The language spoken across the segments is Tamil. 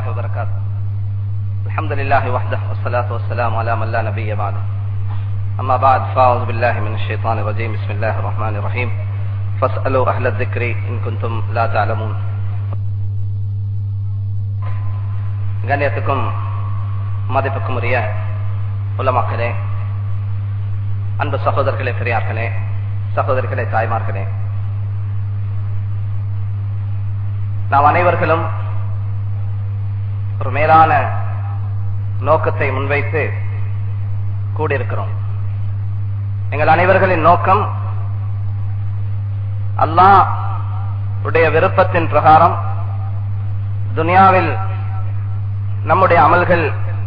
وبركاته. الحمد لله وحده والصلاة والسلام على من لا نبي بعده. أما بعد فأعوذ بالله من الشيطان الرجيم. بسم الله الرحمن الرحيم. فاسألوا أهل الذكر إن كنتم لا تعلمون. கண்ணியத்துக்கும் மதிப்புக்கும் உரிய உலமாக்களே, அன்பு சகோதரர்களே, பெரியார்களே, சகோதரிகளே, தாய்மார்களே, நாம் அனைவர்களும் ஒரு மேலான நோக்கத்தை முன்வைத்து கூடியிருக்கிறோம். எங்கள் அனைவர்களின் நோக்கம் அல்லாஹ் உடைய விருப்பத்தின் பிரகாரம் துனியாவில் நம்முடைய அமல்கள்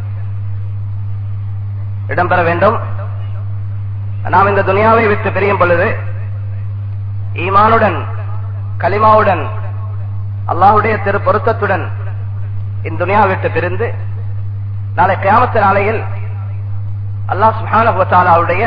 இடம்பெற வேண்டும். நாம் இந்த துனியாவை விட்டு பிரியும் பொழுது ஈமானுடன், கலிமாவுடன், அல்லாஹ்வுடைய திரு பொருத்தத்துடன் இந்த துனியா விட்டு பிரிந்து நாளை கியாமத் நாளையில் அல்லாஹ் சுப்ஹானஹு வ தஆலாவுடைய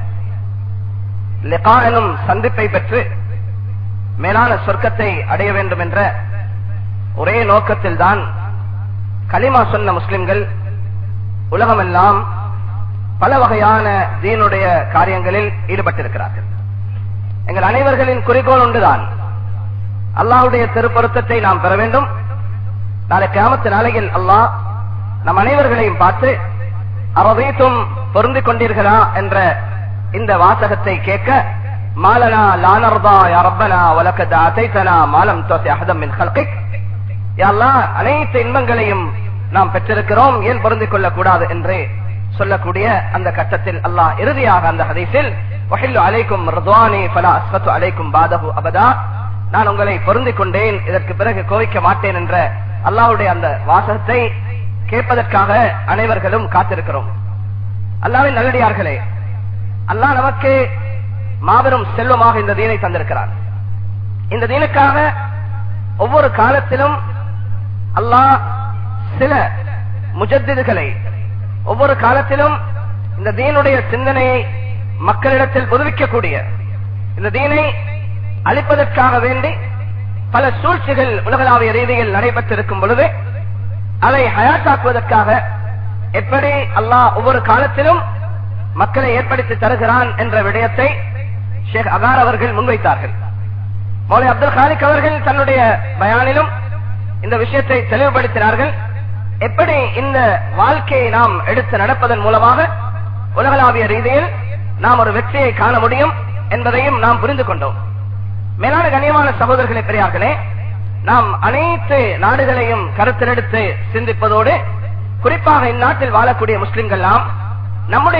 லிகா எனும் சந்திப்பை பெற்று மேலான சொர்க்கத்தை அடைய வேண்டும் என்ற ஒரே நோக்கத்தில் தான் கலிமா சொன்ன முஸ்லிம்கள் உலகமெல்லாம் பல வகையான தீனுடைய காரியங்களில் ஈடுபட்டிருக்கிறார்கள். எங்கள் அனைவர்களின் குறிக்கோள் ஒன்றுதான், அல்லாஹ்வுடைய திருப்பொருத்தத்தை நாம் பெற வேண்டும். நாளை கியாமத் நாளையில் அல்லாஹ் நம் அனைவர்களையும் பார்த்து அரதீதும் பொருந்திக் கொண்டீர்களா என்ற இந்த வாசகத்தை கேட்க, மாலனா லா நர்தா யா ரப்பனா வலகத் ஆதைதனா மா லம் துதி அஹதம் மின் ஹல்கிக், யா அல்லாஹ் அனைத்து இன்பங்களையும் நாம் பெற்றிருக்கிறோம், ஏன் பொருந்திக் கொள்ளக் கூடாது என்று சொல்லக்கூடிய அந்த கட்டத்தில் அல்லாஹ் இறுதியாக அந்த ஹதீஸில் வஹில்லு அலைக்கும் ரிضواني فلا اسخط عليكم بعده ابدا, நான் உங்களை பொருந்திக் கொண்டேன், இதற்கு பிறகு கோவிக்க மாட்டேன் என்ற அல்லாஹ்வுடைய அந்த வாசகத்தை கேட்பதற்காக அனைவர்களும் காத்திருக்கிறோம். அல்லாஹ்வின் நல்லடியார்களே, அல்லாஹ் நமக்கு மாபெரும் செல்வமாக இந்த தீனை தந்திருக்கிறார். இந்த தீனுக்காக ஒவ்வொரு காலத்திலும் அல்லாஹ் சில முஜத்திதுகளை, ஒவ்வொரு காலத்திலும் இந்த தீனுடைய சிந்தனையை மக்களிடத்தில் புதுப்பிக்கக்கூடிய, இந்த தீனை அழிப்பதற்காக வேண்டி பல சூழ்ச்சிகள் உலகளாவிய ரீதியில் நடைபெற்றிருக்கும் பொழுது அதை ஹயாத்தாக்குவதற்காக எப்படி அல்லாஹ் ஒவ்வொரு காலத்திலும் மக்களை ஏற்படுத்தி தருகிறான் என்ற விடயத்தை ஷேக் அகார் அவர்கள் முன்வைத்தார்கள். மௌலவி அப்துல் காலிக் அவர்கள் தன்னுடைய பயானிலும் இந்த விஷயத்தை தெளிவுபடுத்தினார்கள். எப்படி இந்த வாழ்க்கையை நாம் எடுத்து நடப்பதன் மூலமாக உலகளாவிய ரீதியில் நாம் ஒரு வெற்றியை காண முடியும் என்பதையும் நாம் புரிந்து கொண்டோம். மேலான கண்ணியமான சகோதரர்களே, பெரியார்களே, நாம் அனைத்து நாடுகளையும் கருத்திலெடுத்து சிந்திப்பதோடு குறிப்பாக இந்நாட்டில் வாழக்கூடிய முஸ்லிம்கள் நாம் நம்முடைய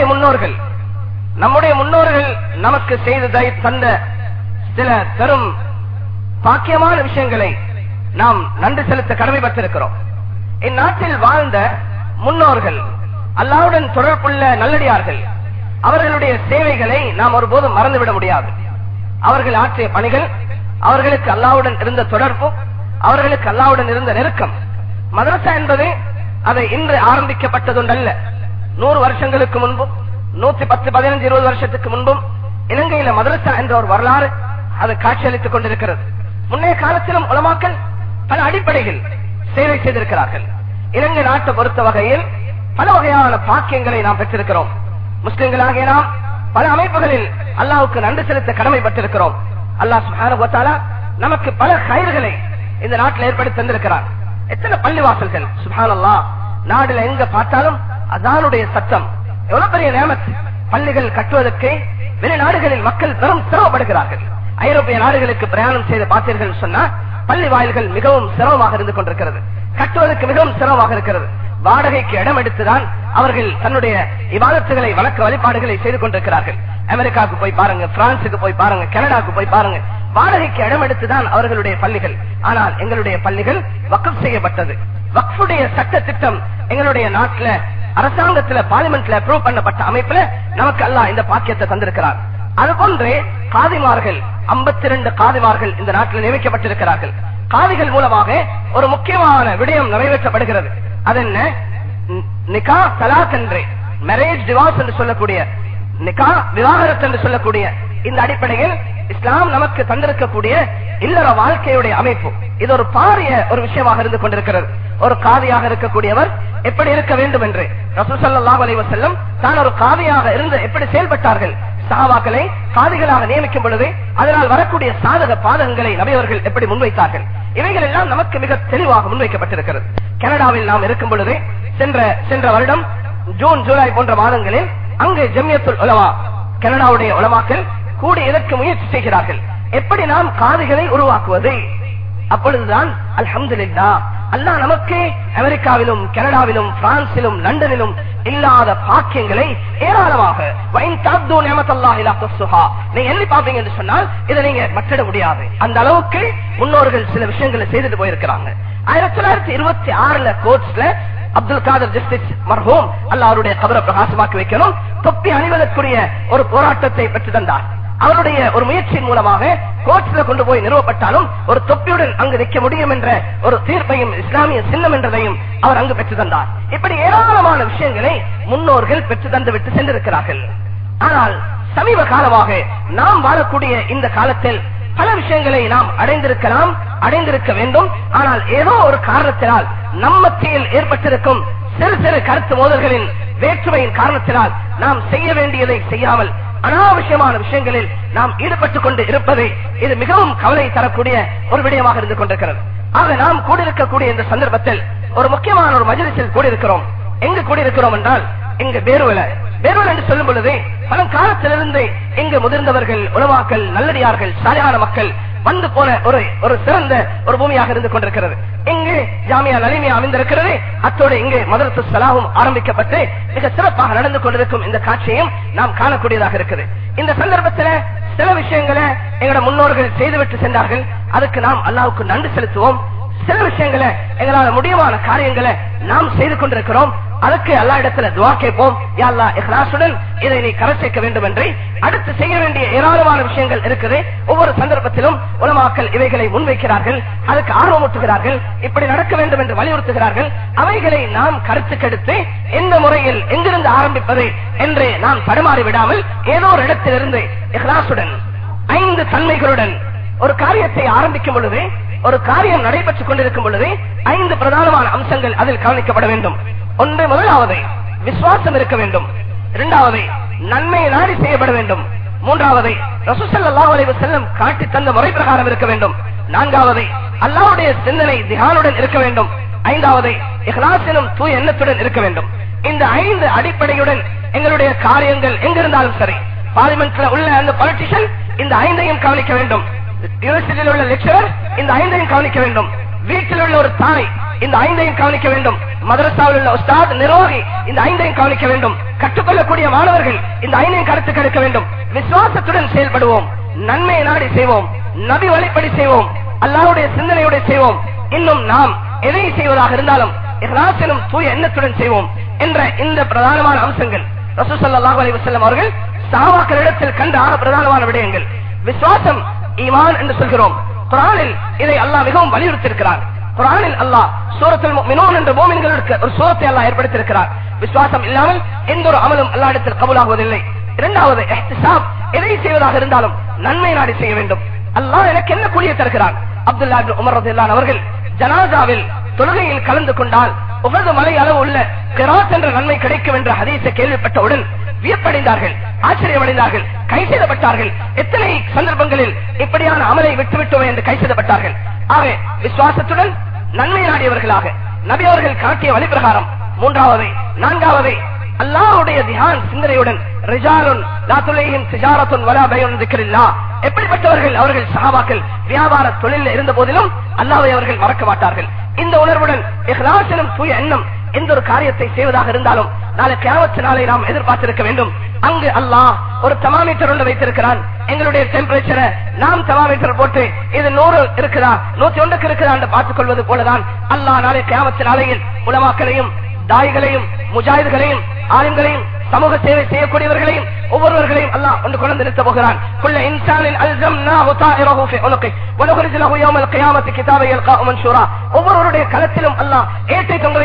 முன்னோர்கள் நமக்கு செய்து தந்த சில பெரும் பாக்கியமான விஷயங்களை நாம் நன்றி செலுத்த கடமைப்பட்டிருக்கிறோம். இந்நாட்டில் வாழ்ந்த முன்னோர்கள், அல்லாஹ்வுடன் தொடர்புள்ள நல்லடியார்கள், அவர்களுடைய சேவைகளை நாம் ஒருபோதும் மறந்துவிட முடியாது. அவர்கள் ஆற்றிய பணிகள், அவர்களுக்கு அல்லாஹ்வுடன் இருந்த தொடர்பு, அவர்களுக்கு அல்லாஹ்வுடன் இருந்த நெருக்கம். மதரசா என்பது அதை இன்று ஆரம்பிக்கப்பட்டதொன்றல்ல. 100 வருஷங்களுக்கு முன்பும், 110, 15, 20 வருஷத்துக்கு முன்பும் இலங்கையில மதரசா என்ற ஒரு வரலாறு அது காட்சியளித்துக் கொண்டிருக்கிறது. முன்னைய காலத்திலும் உலமாக்கள் பல அடிப்படைகள் சேவை செய்திருக்கிறார்கள். இலங்கை நாட்டை பொறுத்த வகையில் பல வகையான பாக்கியங்களை நாம் பெற்றிருக்கிறோம். முஸ்லிம்களாகிய நாம் பல அமைப்புகளில் அல்லாஹ்வுக்கு நன்றி செலுத்த கடமைப்பட்டிருக்கிறோம். அல்லாஹ் சுப்ஹானஹு வ தஆலா நமக்கு பல கைர்களை இந்த நாட்டில் ஏற்படுத்தி தந்திருக்கிறார். எத்தனை பள்ளிவாசல்கள், சுப்ஹானல்லாஹ், நாடுல எங்க பார்த்தாலும் அதானுடைய சத்தம். எவ்வளவு பெரிய நியமத். பள்ளிகள் கட்டுவதற்கு வெளிநாடுகளில் மக்கள் பெரும் சிரமப்படுகிறார்கள். ஐரோப்பிய நாடுகளுக்கு பிரயாணம் செய்து பார்த்தீர்கள் சொன்னா பள்ளி வாயில்கள் மிகவும் சிரமமாக இருந்து கொண்டிருக்கிறது, கட்டுவதற்கு மிகவும் சிரமமாக இருக்கிறது. வாடகைக்கு இடம் எடுத்துதான் அவர்கள் தன்னுடைய இபாதத்துகளை, வழக்க வழிபாடுகளை செய்து கொண்டிருக்கிறார்கள். அமெரிக்காவுக்கு போய் பாருங்க, பிரான்சுக்கு போய் பாருங்க, கனடாவுக்கு போய் பாருங்க, வாடகைக்கு இடம் எடுத்துதான் அவர்களுடைய பள்ளிகள். ஆனால் எங்களுடைய பள்ளிகள் வக்ஃப் செய்யப்பட்டது. வக்ஃபுடைய சட்ட திட்டம் எங்களுடைய நாட்டில் அரசாங்கத்தில் பார்லிமெண்ட்ல அப்ரூவ் பண்ணப்பட்ட அமைப்புல நமக்கு அல்லாஹ் இந்த பாக்கியத்தை தந்திருக்கிறார். அதுபோன்றே காதிமார்கள், 52 காதிமார்கள் இந்த நாட்டில் நியமிக்கப்பட்டிருக்கிறார்கள். காதிகள் மூலமாக ஒரு முக்கியமான விடயம் நிறைவேற்றப்படுகிறது. அது என்ன? நிகா தலாக் என்று, மேரேஜ் டிவோர்ஸ் என்று சொல்லக்கூடிய, நிகா விவாகரத்து என்று சொல்லக்கூடிய இந்த அடிப்படையில் இஸ்லாம் நமக்கு தந்திருக்கக்கூடிய இல்லற வாழ்க்கையுடைய அமைப்பு இது ஒரு பாரிய ஒரு விஷயமாக இருந்து கொண்டிருக்கிறது. ஒரு காதியாக இருக்கக்கூடியவர் எப்படி இருக்க வேண்டும் என்று ரசூல் ஸல்லல்லாஹு அலைஹி வஸல்லம் தான் ஒரு காதியாக இருந்து எப்படி செயல்பட்டார்கள், சஹாபாக்களை காதிகளாக நியமிக்கும் பொழுது அதனால் வரக்கூடிய சாதக பாதகங்களை நபி அவர்கள் எப்படி முன்வைத்தார்கள், இவைகள் எல்லாம் நமக்கு மிக தெளிவாக முன்வைக்கப்பட்டிருக்கிறது. கனடாவில் நாம் இருக்கும் பொழுது சென்ற வருடம் ஜூன் ஜூலை போன்ற மாதங்களில் அங்கு ஜம்மியத்துல் உலமா கனடாவுடைய உலமாக்கள் கூடி இதற்கு முயற்சி செய்கிறார்கள், எப்படி நாம் காதிகளை உருவாக்குவது. அப்பொழுதுதான் அல்ஹம்துலில்லாஹ் அல்லாஹ் நமக்கு அமெரிக்காவிலும் கனடாவிலும் பிரான்சிலும் லண்டனிலும் இல்லாத பாக்கியங்களை ஏராளமாக நீங்க எண்ணி பாப்பீங்க என்று சொன்னால் இதை நீங்க மற்றிட முடியாது. அந்த அளவுக்கு முன்னோர்கள் சில விஷயங்களை செய்துட்டு போயிருக்கிறாங்க. 1926 கோர்ட்ஸ்ல அப்துல் காதர் ஜஸ்டிஸ் மர்ஹூம் அல்லாஹ் அவருடைய கபரை பிரகாசமாக்கி வைக்கணும், தொப்பி அணிவதற்குரிய ஒரு போராட்டத்தை பெற்று தந்தார். அவருடைய ஒரு முயற்சியின் மூலமாக கோர்ட்ஸ்ல கொண்டு போய் நிறுவப்பட்டாலும் ஒரு தொப்பியுடன் அங்கு நிற்க முடியும் என்ற ஒரு தீர்ப்பையும் இஸ்லாமிய சின்னம் என்றதையும் அவர் அங்கு பெற்று தந்தார். இப்படி ஏராளமான விஷயங்களை முன்னோர்கள் பெற்று தந்து விட்டு சென்றிருக்கிறார்கள். ஆனால் சமீப காலமாக நாம் வாழக்கூடிய இந்த காலத்தில் பல விஷயங்களை நாம் அடைந்திருக்க வேண்டும். ஆனால் ஏதோ ஒரு காரணத்தினால் நம் மத்தியில் ஏற்பட்டிருக்கும் சிறு சிறு கருத்து மோதல்களின் வேற்றுமையின் காரணத்தினால் நாம் செய்ய வேண்டியதை செய்யாமல் அனாவசியமான விஷயங்களில் நாம் ஈடுபட்டுக் கொண்டு இருப்பது இது மிகவும் கவலை தரக்கூடிய ஒரு விடயமாக இருந்து கொண்டிருக்கிறது. ஆக நாம் கூடியிருக்கக்கூடிய இந்த சந்தர்ப்பத்தில் ஒரு முக்கியமான ஒரு மஜ்லிஸில் கூடியிருக்கிறோம். எங்கு கூடியிருக்கிறோம் என்றால் இங்கு பேருவல என்று சொல்லும் பொழுது பல காலத்திலிருந்து இங்கு முதிர்ந்தவர்கள், உலமாக்கள், நல்லடியார்கள், சாலையான மக்கள் வந்து போன ஒரு சிறந்த ஒரு பூமியாக இருந்து கொண்டிருக்கிறது. இங்கு ஜாமியா நலிமியா அமைந்திருக்கிறது. அத்தோடு இங்கு மதரத்து ஸலாஹும் ஆரம்பிக்கப்பட்டு மிக சிறப்பாக நடந்து கொண்டிருக்கும் இந்த காட்சியையும் நாம் காணக்கூடியதாக இருக்குது. இந்த சந்தர்ப்பத்தில் சில விஷயங்களை எங்களோட முன்னோர்கள் செய்துவிட்டு சென்றார்கள், அதுக்கு நாம் அல்லாஹ்வுக்கு நன்றி செலுத்துவோம். சில விஷயங்களை எங்களால் முடியுமான காரியங்களை நாம் செய்து கொண்டிருக்கிறோம், அதுக்கு அல்லா இடத்துல துஆ கேட்போம். யா அல்லாஹ் இக்லாசுடன் இதை நீ கரை சேர்க்க வேண்டும் என்று. அடுத்து செய்ய வேண்டிய ஏராளமான விஷயங்கள் இருக்குது. ஒவ்வொரு சந்தர்ப்பத்திலும் உலமாக்கள் இவைகளை முன்வைக்கிறார்கள், அதுக்கு ஆர்வமூட்டுகிறார்கள், இப்படி நடக்க வேண்டும் என்று வலியுறுத்துகிறார்கள். அவைகளை நாம் கருத்துக்கெடுத்து எந்த முறையில் எங்கிருந்து ஆரம்பிப்பது என்று நாம் தடுமாறி விடாமல் ஏதோ ஒரு இடத்திலிருந்து இக்லாசுடன் 5 தன்மைகளுடன் ஒரு காரியத்தை ஆரம்பிக்கும் பொழுது, ஒரு காரியம் நடைபெற்றுக் கொண்டிருக்கும் பொழுது 5 பிரதானமான அம்சங்கள் அதில் கவனிக்கப்பட வேண்டும். ஒன்று, முதலாவது விசுவாசம் இருக்க வேண்டும். இரண்டாவது, நன்மை நாடி செய்யப்பட வேண்டும். மூன்றாவது, ரசூல் ஸல்லல்லாஹு அலைஹி வஸல்லம் காட்டி தந்த முறை பிரகாரம் இருக்க வேண்டும். நான்காவது, அல்லாஹ்வுடைய சிந்தனை தியானுடன் இருக்க வேண்டும். ஐந்தாவது, இக்லாஸிலும் தூய எண்ணத்துடன் இருக்க வேண்டும். இந்த 5 அடிப்படையுடன் எங்களுடைய காரியங்கள் எங்கிருந்தாலும் சரி, பார்லிமெண்ட்ல உள்ள அந்த பொலிட்டிஷியன் இந்த 5ஐயும் கவனிக்க வேண்டும். யூனிவர்சிட்டியில் உள்ள லெக்சரர் இந்த 5ஐயும் கவனிக்க வேண்டும். வீட்டில் உள்ள ஒரு தாய் இந்த 5ஐயும் கவனிக்க வேண்டும். மதரசாவில் உள்ள உஸ்தாத், நிர்வாகி இந்த 5ஐயும் கவனிக்க வேண்டும். கற்றுக்கொள்ளக்கூடிய மாணவர்கள் இந்த 5ஐயும் கருத்து எடுக்க வேண்டும். விசுவாசத்துடன் செயல்படுவோம், நன்மையை நாடி செய்வோம், நபி வழிப்படி செய்வோம், அல்லாஹ்வுடைய சிந்தனையோடு செய்வோம். இன்னும் நாம் எதை செய்வதாக இருந்தாலும் இக்லாஸிலும் தூய எண்ணத்துடன் செய்வோம் என்ற இந்த பிரதானமான அம்சங்கள் ரசூல் ஸல்லல்லாஹு அலைஹி வஸல்லம் அவர்கள் சஹாபாக்களிடத்தில் கண்ட 6 பிரதானமான விடயங்கள். விசுவாசம் ஈமான் என்று சொல்கிறோம். குர்ஆனில் இதை அல்லாஹ் மிகவும் வலியுறுத்தியிருக்கிறார். குர்ஆனில் அல்லாஹ் சூரத்துல் முஃமினூன் என்ற முஃமின்களுக்கு ஒரு சூரத்தை அல்லாஹ் ஏற்படுத்தியிருக்கிறார். விசுவாசம் இல்லாமல் எந்த ஒரு அமலும் அல்லாஹ்விடத்தில் கபூலாகுவதில்லை. இரண்டாவது, இஹ்திசாப், எதை செய்வதாக இருந்தாலும் நன்மை நாடி செய்ய வேண்டும். அல்லாஹ் எனக்கு என்ன கூலியை தருகிறான். அப்துல்லாஹ் இப்னு உமர் ரலியல்லாஹு அன்ஹு அவர்கள் ஜனாஸாவில் தொழுகையில் கலந்து கொண்டால் உஹது மலை அளவு உள்ள கிராத் என்ற நன்மை கிடைக்கும் என்ற ஹதீஸை கேள்விப்பட்டவுடன் வியப்படைந்தார்கள், ஆச்சரியமடைந்தார்கள், கை செய்தப்பட்டார்கள். எத்தனை சந்தர்ப்பங்களில் இப்படியான அமலை விட்டுவிட்டோம் என்று கை செய்தப்பட்டார்கள். ஆக விசுவாசத்துடன் நன்மை நாடியவர்களாக நபி அவர்கள் காட்டிய வழிபிரகாரம். மூன்றாவது, நான்காவது, அல்லாஹ்வுடைய தியான் சிந்தனையுடன் ரிஜாலுன் லா துலைஹிம் திஜாரத்துன் வலா பைஉன் ذிக்ரில்லாஹ். எப்படிப்பட்டவர்கள்? அவர்கள் சஹாபாக்கள் வியாபார தொழிலில் இருந்த போதிலும் அல்லாஹ்வை அவர்கள் மறக்க மாட்டார்கள். இந்த உணர்வுடன் இக்லாஸிலும் தூய எண்ணம் எந்த ஒரு காரியத்தை செய்வதாக இருந்தாலும் நாளை கியாமத் நாளை நாம் எதிர்பார்த்திருக்க வேண்டும். அங்கு அல்லாஹ் ஒரு தெர்மோமீட்டர் ஒன்று வைத்திருக்கிறான். எங்களுடைய டெம்பரேச்சரை நாம் தெர்மோமீட்டர் போட்டு இது 100 இருக்குதா 101 இருக்குதா என்று பார்த்துக் கொள்வது போலதான் அல்லாஹ் நாளை கியாமத் நாளையில் உலமாக்களையும், தாய்களையும், முஜாஹிதுகளையும், ஆலிம்களையும், சமூக சேவை செய்யக்கூடியவர்களையும் ஒவ்வொருவர்களையும் அல்லாஹ் ஒன்று கொண்டு நிறுத்த போகிறான். குல்ல இன்சானின் அல்ஸம்னாஹு தாயிரஹு ஃபீ உனுகி வ நுக்ரிஜு லஹு யௌமல் கியாமத்தி கிதாபன் யல்காஹு மன்ஷூரா. ஒவ்வொருவருடைய களத்திலும் அல்லாஹ் ஏட்டை தொங்க வைக்க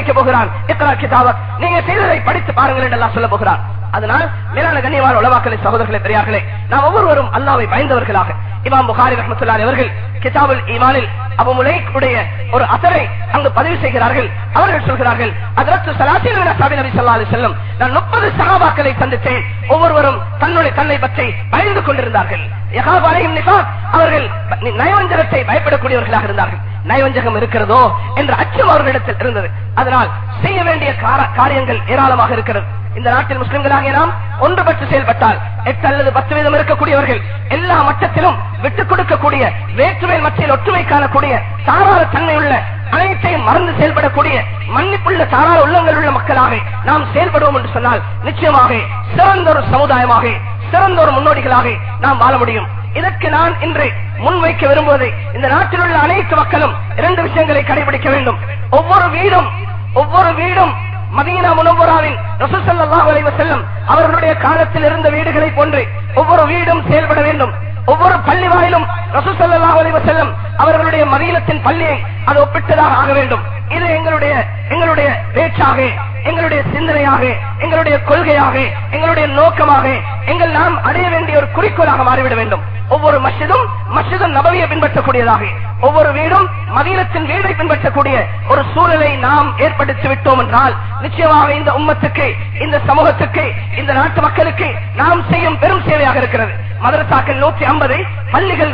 படிக்க போகிறான். இக்ரா கிதாபக், நீங்க செய்ததை படித்து பாருங்கள் என்று அல்லாஹ் சொல்ல போகிறான். அதனால் மேலான கண்ணியமான உலமாக்களை, சகோதரர்களே, பெரியார்களே, நாம் ஒவ்வொருவரும் அல்லாஹ்வை பயந்தவர்களாக இமாம் புகாரி ரஹ்மத்துல்லாஹி அவர்கள் கிதாபுல் ஈமானில் அபு முலைக் உடைய ஒரு அஸரை அங்கு பதிவு செய்கிறார்கள். அவர்கள் சொல்கிறார்கள், ஹஜ்ரத் ஸலாத்தின் நபி ஸல்லல்லாஹு அலைஹி வஸல்லம், நான் 30 சஹாபாக்களை சந்தித்தேன். ஒவ்வொருவரும் தன்னை பற்றி பயந்து கொண்டிருந்தார்கள். யகாப் அலைஹிம் நிஃபாக், அவர்கள் நயவஞ்சகத்தை பயப்படக்கூடியவர்களாக இருந்தார்கள். நயவஞ்சகம் இருக்கிறதோ என்ற அச்சம் அவர்களிடத்தில் இருந்தது. அதனால் செய்ய வேண்டிய காரியங்கள் ஏராளமாக இருக்கிறது. இந்த நாட்டில் முஸ்லிம்களாக நாம் ஒன்றுபட்டு செயல்பட்டால் 8 அல்லது 10% இருக்கக்கூடியவர்கள் எல்லா மட்டத்திலும் விட்டுக் கொடுக்கக்கூடிய, வேற்றுமையில் மத்தியில் ஒற்றுமை காணக்கூடிய, தாராள தன்மையுள்ள, அனைத்தையும் மறந்து செயல்படக்கூடிய, மன்னிப்புள்ள தாராள உள்ளங்கள் உள்ள மக்களாக நாம் செயல்படுவோம் என்று சொன்னால் நிச்சயமாக சிறந்த ஒரு சமுதாயமாக, சிறந்த ஒரு முன்னோடிகளாக நாம் வாழ முடியும். இதற்கு நான் இன்று முன்வைக்க விரும்புவது, இந்த நாட்டில் உள்ள அனைத்து மக்களும் 2 விஷயங்களை கடைபிடிக்க வேண்டும். ஒவ்வொரு வீடும் மதீனா முனவ்வராவின் ரசூல் ஸல்லல்லாஹு அலைஹி வஸல்லம் அவர்களுடைய காலத்தில் இருந்த வீடுகளை போன்று ஒவ்வொரு வீடும் செயல்பட வேண்டும். ஒவ்வொரு பள்ளி வாயிலும் ரசூல் ஸல்லல்லாஹு அலைஹி வஸல்லம் அவர்களுடைய மதீனத்தின் பள்ளியை அது ஒப்பிட்டதாக ஆக வேண்டும். இது எங்களுடைய பேச்சாக, எங்களுடைய சிந்தனையாக, எங்களுடைய கொள்கையாக, எங்களுடைய நோக்கமாக, நாம் அடைய வேண்டிய ஒரு குறிக்கோளாக மாறிவிட வேண்டும். ஒவ்வொரு மஸ்ஜிதும் நபவியை பின்பற்றக்கூடியதாக, ஒவ்வொரு வீடும் மதீனத்தின் வீடை பின்பற்றக்கூடிய ஒரு சூழலை நாம் ஏற்படுத்தி விட்டோம் என்றால் நிச்சயமாக இந்த உம்மத்துக்கு, இந்த சமூகத்துக்கு, இந்த நாட்டு மக்களுக்கு நாம் செய்யும் பெரும் சேவையாக இருக்கிறது. மதரசாக்கள் 150, பள்ளிகள்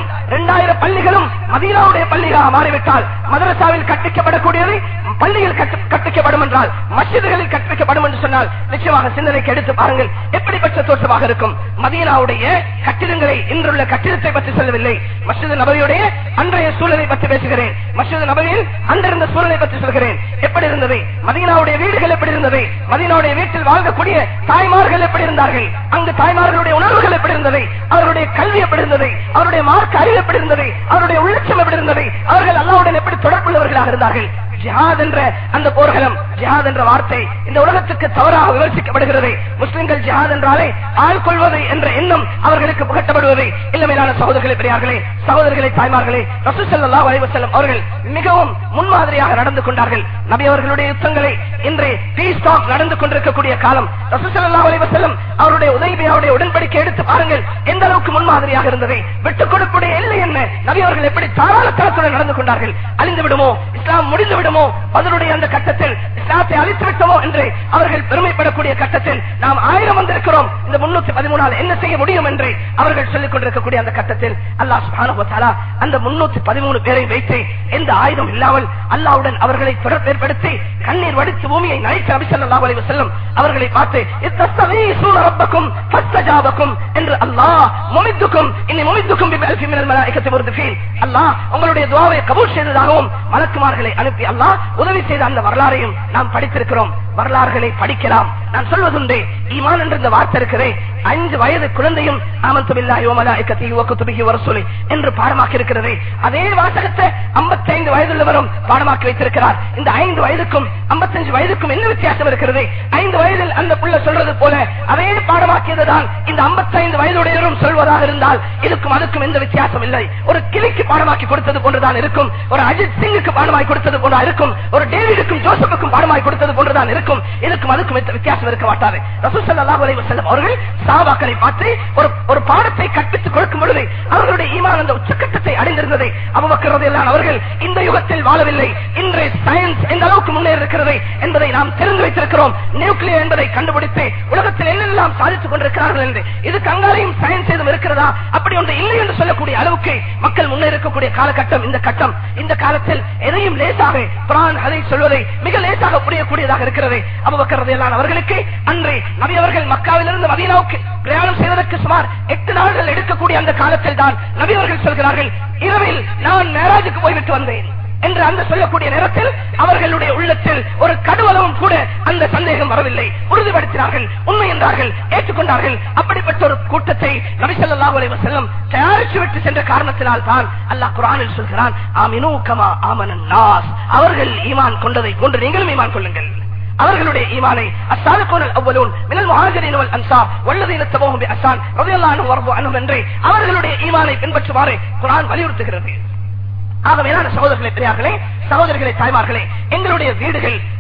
2000 பள்ளிகளும் மதீனாவுடைய பள்ளிகளாக மாறிவிட்டால் மதரசாவில் கற்பிக்கப்படக்கூடியது பள்ளியில் கற்பிக்கப்படும் என்றால், மஸ்ஜிதுகளில் கற்பிக்கப்படும் என்று சொன்னால் நிச்சயமாக சிந்தனைக்கு எடுத்து பாருங்கள் எப்படிப்பட்ட தோற்றமாக இருக்கும். மதீனாவுடைய கட்டிடங்களை, இன்றுள்ள கட்டிடத்தை பற்றி சொல்லவில்லை, மஸ்ஜித் நபவியுடைய அன்றைய சூழலை பற்றி பேசுகிறேன். மஸ்ஜித் நபவியில் அன்றிருந்த சூழலை பற்றி சொல்கிறேன். எப்படி இருந்தது மதீனாவுடைய வீடுகள், எப்படி இருந்தது மதீனாவுடைய வீட்டில் வாழ்க்கக்கூடிய தாய்மார்கள் எப்படி இருந்தார்கள், அங்கு தாய்மார்களுடைய உணர்வுகள் எப்படி இருந்தது, அவருடைய கல்வி எப்படி இருந்தது, அவருடைய மார்க்க அறிவு எப்படி இருந்தது, அவருடைய உள்ளட்சம் எப்படி இருந்தது, அவர்கள் அல்லாஹ்வுடன் எப்படி தொடர்புள்ளவர்களாக இருந்தார்கள். ஜிஹாத் என்ற அந்த போர்க்களம், ஜிஹாத் என்ற வார்த்தை இந்த உலகத்துக்கு தவறாக விமர்சிக்கப்படுகிறது. முஸ்லிம்கள் ஜிஹாத் என்றாலே ஆள் கொள்வது என்ற எண்ணம் அவர்களுக்கு புகட்டப்படுவது இல்லை. மேலான சகோதரர்களே, பெரியார்களே, சகோதரர்களே, தாய்மார்களே, ரசூல் ஸல்லல்லாஹு அலைஹி வஸல்லம் அவர்கள் மிகவும் முன்மாதிரியாக நடந்து கொண்டார்கள். நபி அவர்களுடைய யுத்தங்களை இன்று பீஸ் டாக் நடந்து கொண்டிருக்கக்கூடிய காலம், ரசூல் ஸல்லல்லாஹு அலைஹி வஸல்லம் அவருடைய உதைபியாவுடைய உடன்படிக்கை எடுத்து பாருங்கள், எந்த அளவுக்கு முன்மாதிரியாக இருந்தது. விட்டுக் கொடுப்புடைய எல்லை என்ன, நபி அவர்கள் எப்படி தாராளத்தனத்துடன் நடந்து கொண்டார்கள். அழிந்து விடுமோ, இஸ்லாம் முடிந்து விடுமோ, அதனுடைய அந்த கட்டத்தில் இஸ்லாத்தை அழித்து விட்டோமோ என்று அவர்கள் பெருமைப்படக்கூடிய கட்டத்தில் நாம் 1000 வந்திருக்கிறோம், இந்த 313 என்ன செய்ய முடியும் என்று அவர்கள் சொல்லிக் கொண்டிருக்கக்கூடிய அந்த கட்டத்தில் அல்லாஹ் சுப்ஹானஹு வ தஆலா அந்த 313 பேரை வைத்து எந்த ஆயுதம் இல்லாமல் அல்லாஹ்வுடன் அவர்களை தொடர்பு ஏற்படுத்தி கண்ணீர் வடித்து பூமியை நனைத்த நபி ஸல்லல்லாஹு அலைஹி வஸல்லம் அவர்களை பார்த்து இத்தஸ்தகீஸூன ரப்பக்கும் ஃபஸ்தஜாபக்கும் என்று அல்லாஹ் முமித்துக்கும் இன்னி முமித்துக்கும் பிஅல்ஃபி மினல் மலாயிகத்தி முர்திஃபீன், அல்லாஹ் உங்களுடைய துஆவை கபூல் செய்ததாகவும் மலக்குமார்களை அனுப்பி அல்லாஹ் உதவி செய்த அந்த வரலாறையும் நாம் படித்திருக்கிறோம். வரலாறுகளை படிக்கலாம். நான் சொல்வதுண்டு, ஈமான் என்ற இந்த வார்த்தை இருக்கிறே, 5 வயது குழந்தையும் ஆமன்து பில்லாஹி வ மலாயிகத்திஹி வ குதுபிஹி வ ரசூலிஹி என்று பாடமாக்கி இருக்கிறது. அதே வாசகத்தை 55 வயதுள்ளவரும் பாடமாக்கி வைத்திருக்கிறார். இந்த 5 வயதுக்கும் 55 வயதுக்கும் என்ன வித்தியாசம் இருக்கிறது? 5 வயதில் அந்த புள்ள சொல்றது போல அதே பாடமாக்கியதுதான் இந்த 55 வயதுடையவரும் சொல்வதாக இருந்தால் இதுக்கும் அதுக்கும் எந்த வித்தியாசம் இல்லை. ஒரு கிளிக்கு பாடமாக்கி கொடுத்தது போன்றுதான் இருக்கும், ஒரு அஜித் சிங்குக்கு பாடமாக்கி கொடுத்தது போன்றா இருக்கும், ஒரு டேவிடுக்கும் ஜோசப்புக்கும் பாடமாக்கி கொடுத்தது போன்றுதான் இருக்கும். இதுக்கும் அதுக்கும் வித்தியாசம் இருக்க மாட்டாது. ரசூல் ஸல்லல்லாஹு அலைஹி வஸல்லம் அவர்கள் சஹாபாக்களை பார்த்து ஒரு பாடத்தை கற்பித்துக் கொடுக்கும் பொழுது அவர்களுடைய ஈமான் அந்த உச்சக்கட்டத்தை அடைந்திருந்தது. அபூபக்கர் ரலியல்லாஹு அன்ஹு அவர்கள் இந்த யுகத்தில் வாழவில்லை. இன்று சயின்ஸ் எந்த அளவுக்கு முன்னேறி இருக்கிறது என்பதை நாம் தெரிந்து வைத்திருக்கிறோம். நியூக்ளியர் என்பதை கண்டுபிடித்து உலகத்தில் என்னெல்லாம் சாதித்துக் கொண்டிருக்கிறார்கள் என்று, இதுக்கு அங்காலையும் சயின்ஸ் ஏதும் இருக்கிறதா, அப்படி ஒன்று இல்லை என்று சொல்லக்கூடிய அளவுக்கு மக்கள் முன்னேறக்கூடிய காலகட்டம் இந்த கட்டம். இந்த காலத்தில் எதையும் லேசாக குர்ஆன் அதை சொல்வதை மிக லேசாக புரியக்கூடியதாக இருக்கிறது. அபூபக்கர் ரலியல்லாஹு அன்ஹு அவர்களுக்கு அன்று நபி அவர்கள் மக்காவிலிருந்து மதீனாவுக்கு பிரயாணம் செய்வதற்கு சுமார் 8 நாட்கள் எடுக்கக்கூடிய அந்த காலத்தில் தான் நபி அவர்கள் சொல்கிறார்கள், இரவில் நான் மேராஜுக்கு போய்விட்டு வந்தேன் என்று அந்த சொல்லக்கூடிய நேரத்தில் அவர்களுடைய உள்ளத்தில் ஒரு கடுவளவும் கூட அந்த சந்தேகம் வரவில்லை. உறுதிப்படுத்தினார்கள், உண்மை என்றார்கள், ஏற்றுக்கொண்டார்கள். அப்படிப்பட்ட ஒரு கூட்டத்தை நபி ஸல்லல்லாஹு அலைஹி வஸல்லம் தயாரித்து விட்டு சென்ற காரணத்தினால் தான் அல்லாஹ் குர்ஆனில் சொல்கிறான், ஆமினூ கமா ஆமனன் நாஸ், அவர்கள் ஈமான் கொண்டதை போன்று நீங்களும் ஈமான் கொள்ளுங்கள். அவர்களுடைய ஈமானை அஸ்ஸாபிகூனல் அவ்வலூன் மினல் முஹாஜிரீன் வல் அன்சார் வல்லதீன தபூஹும் பிஇஹ்சான் ரலியல்லாஹு அன்ஹும் வர்து அன்ஹும் என்று அவர்களுடைய ஈமானை பின்பற்றுமாறு குர்ஆன் வலியுறுத்துகிறது. ஆக மேலான சகோதரர்களே, பெரியார்களே, சகோதரர்களே, தாய்மார்களே, எங்களுடைய வீடுகள்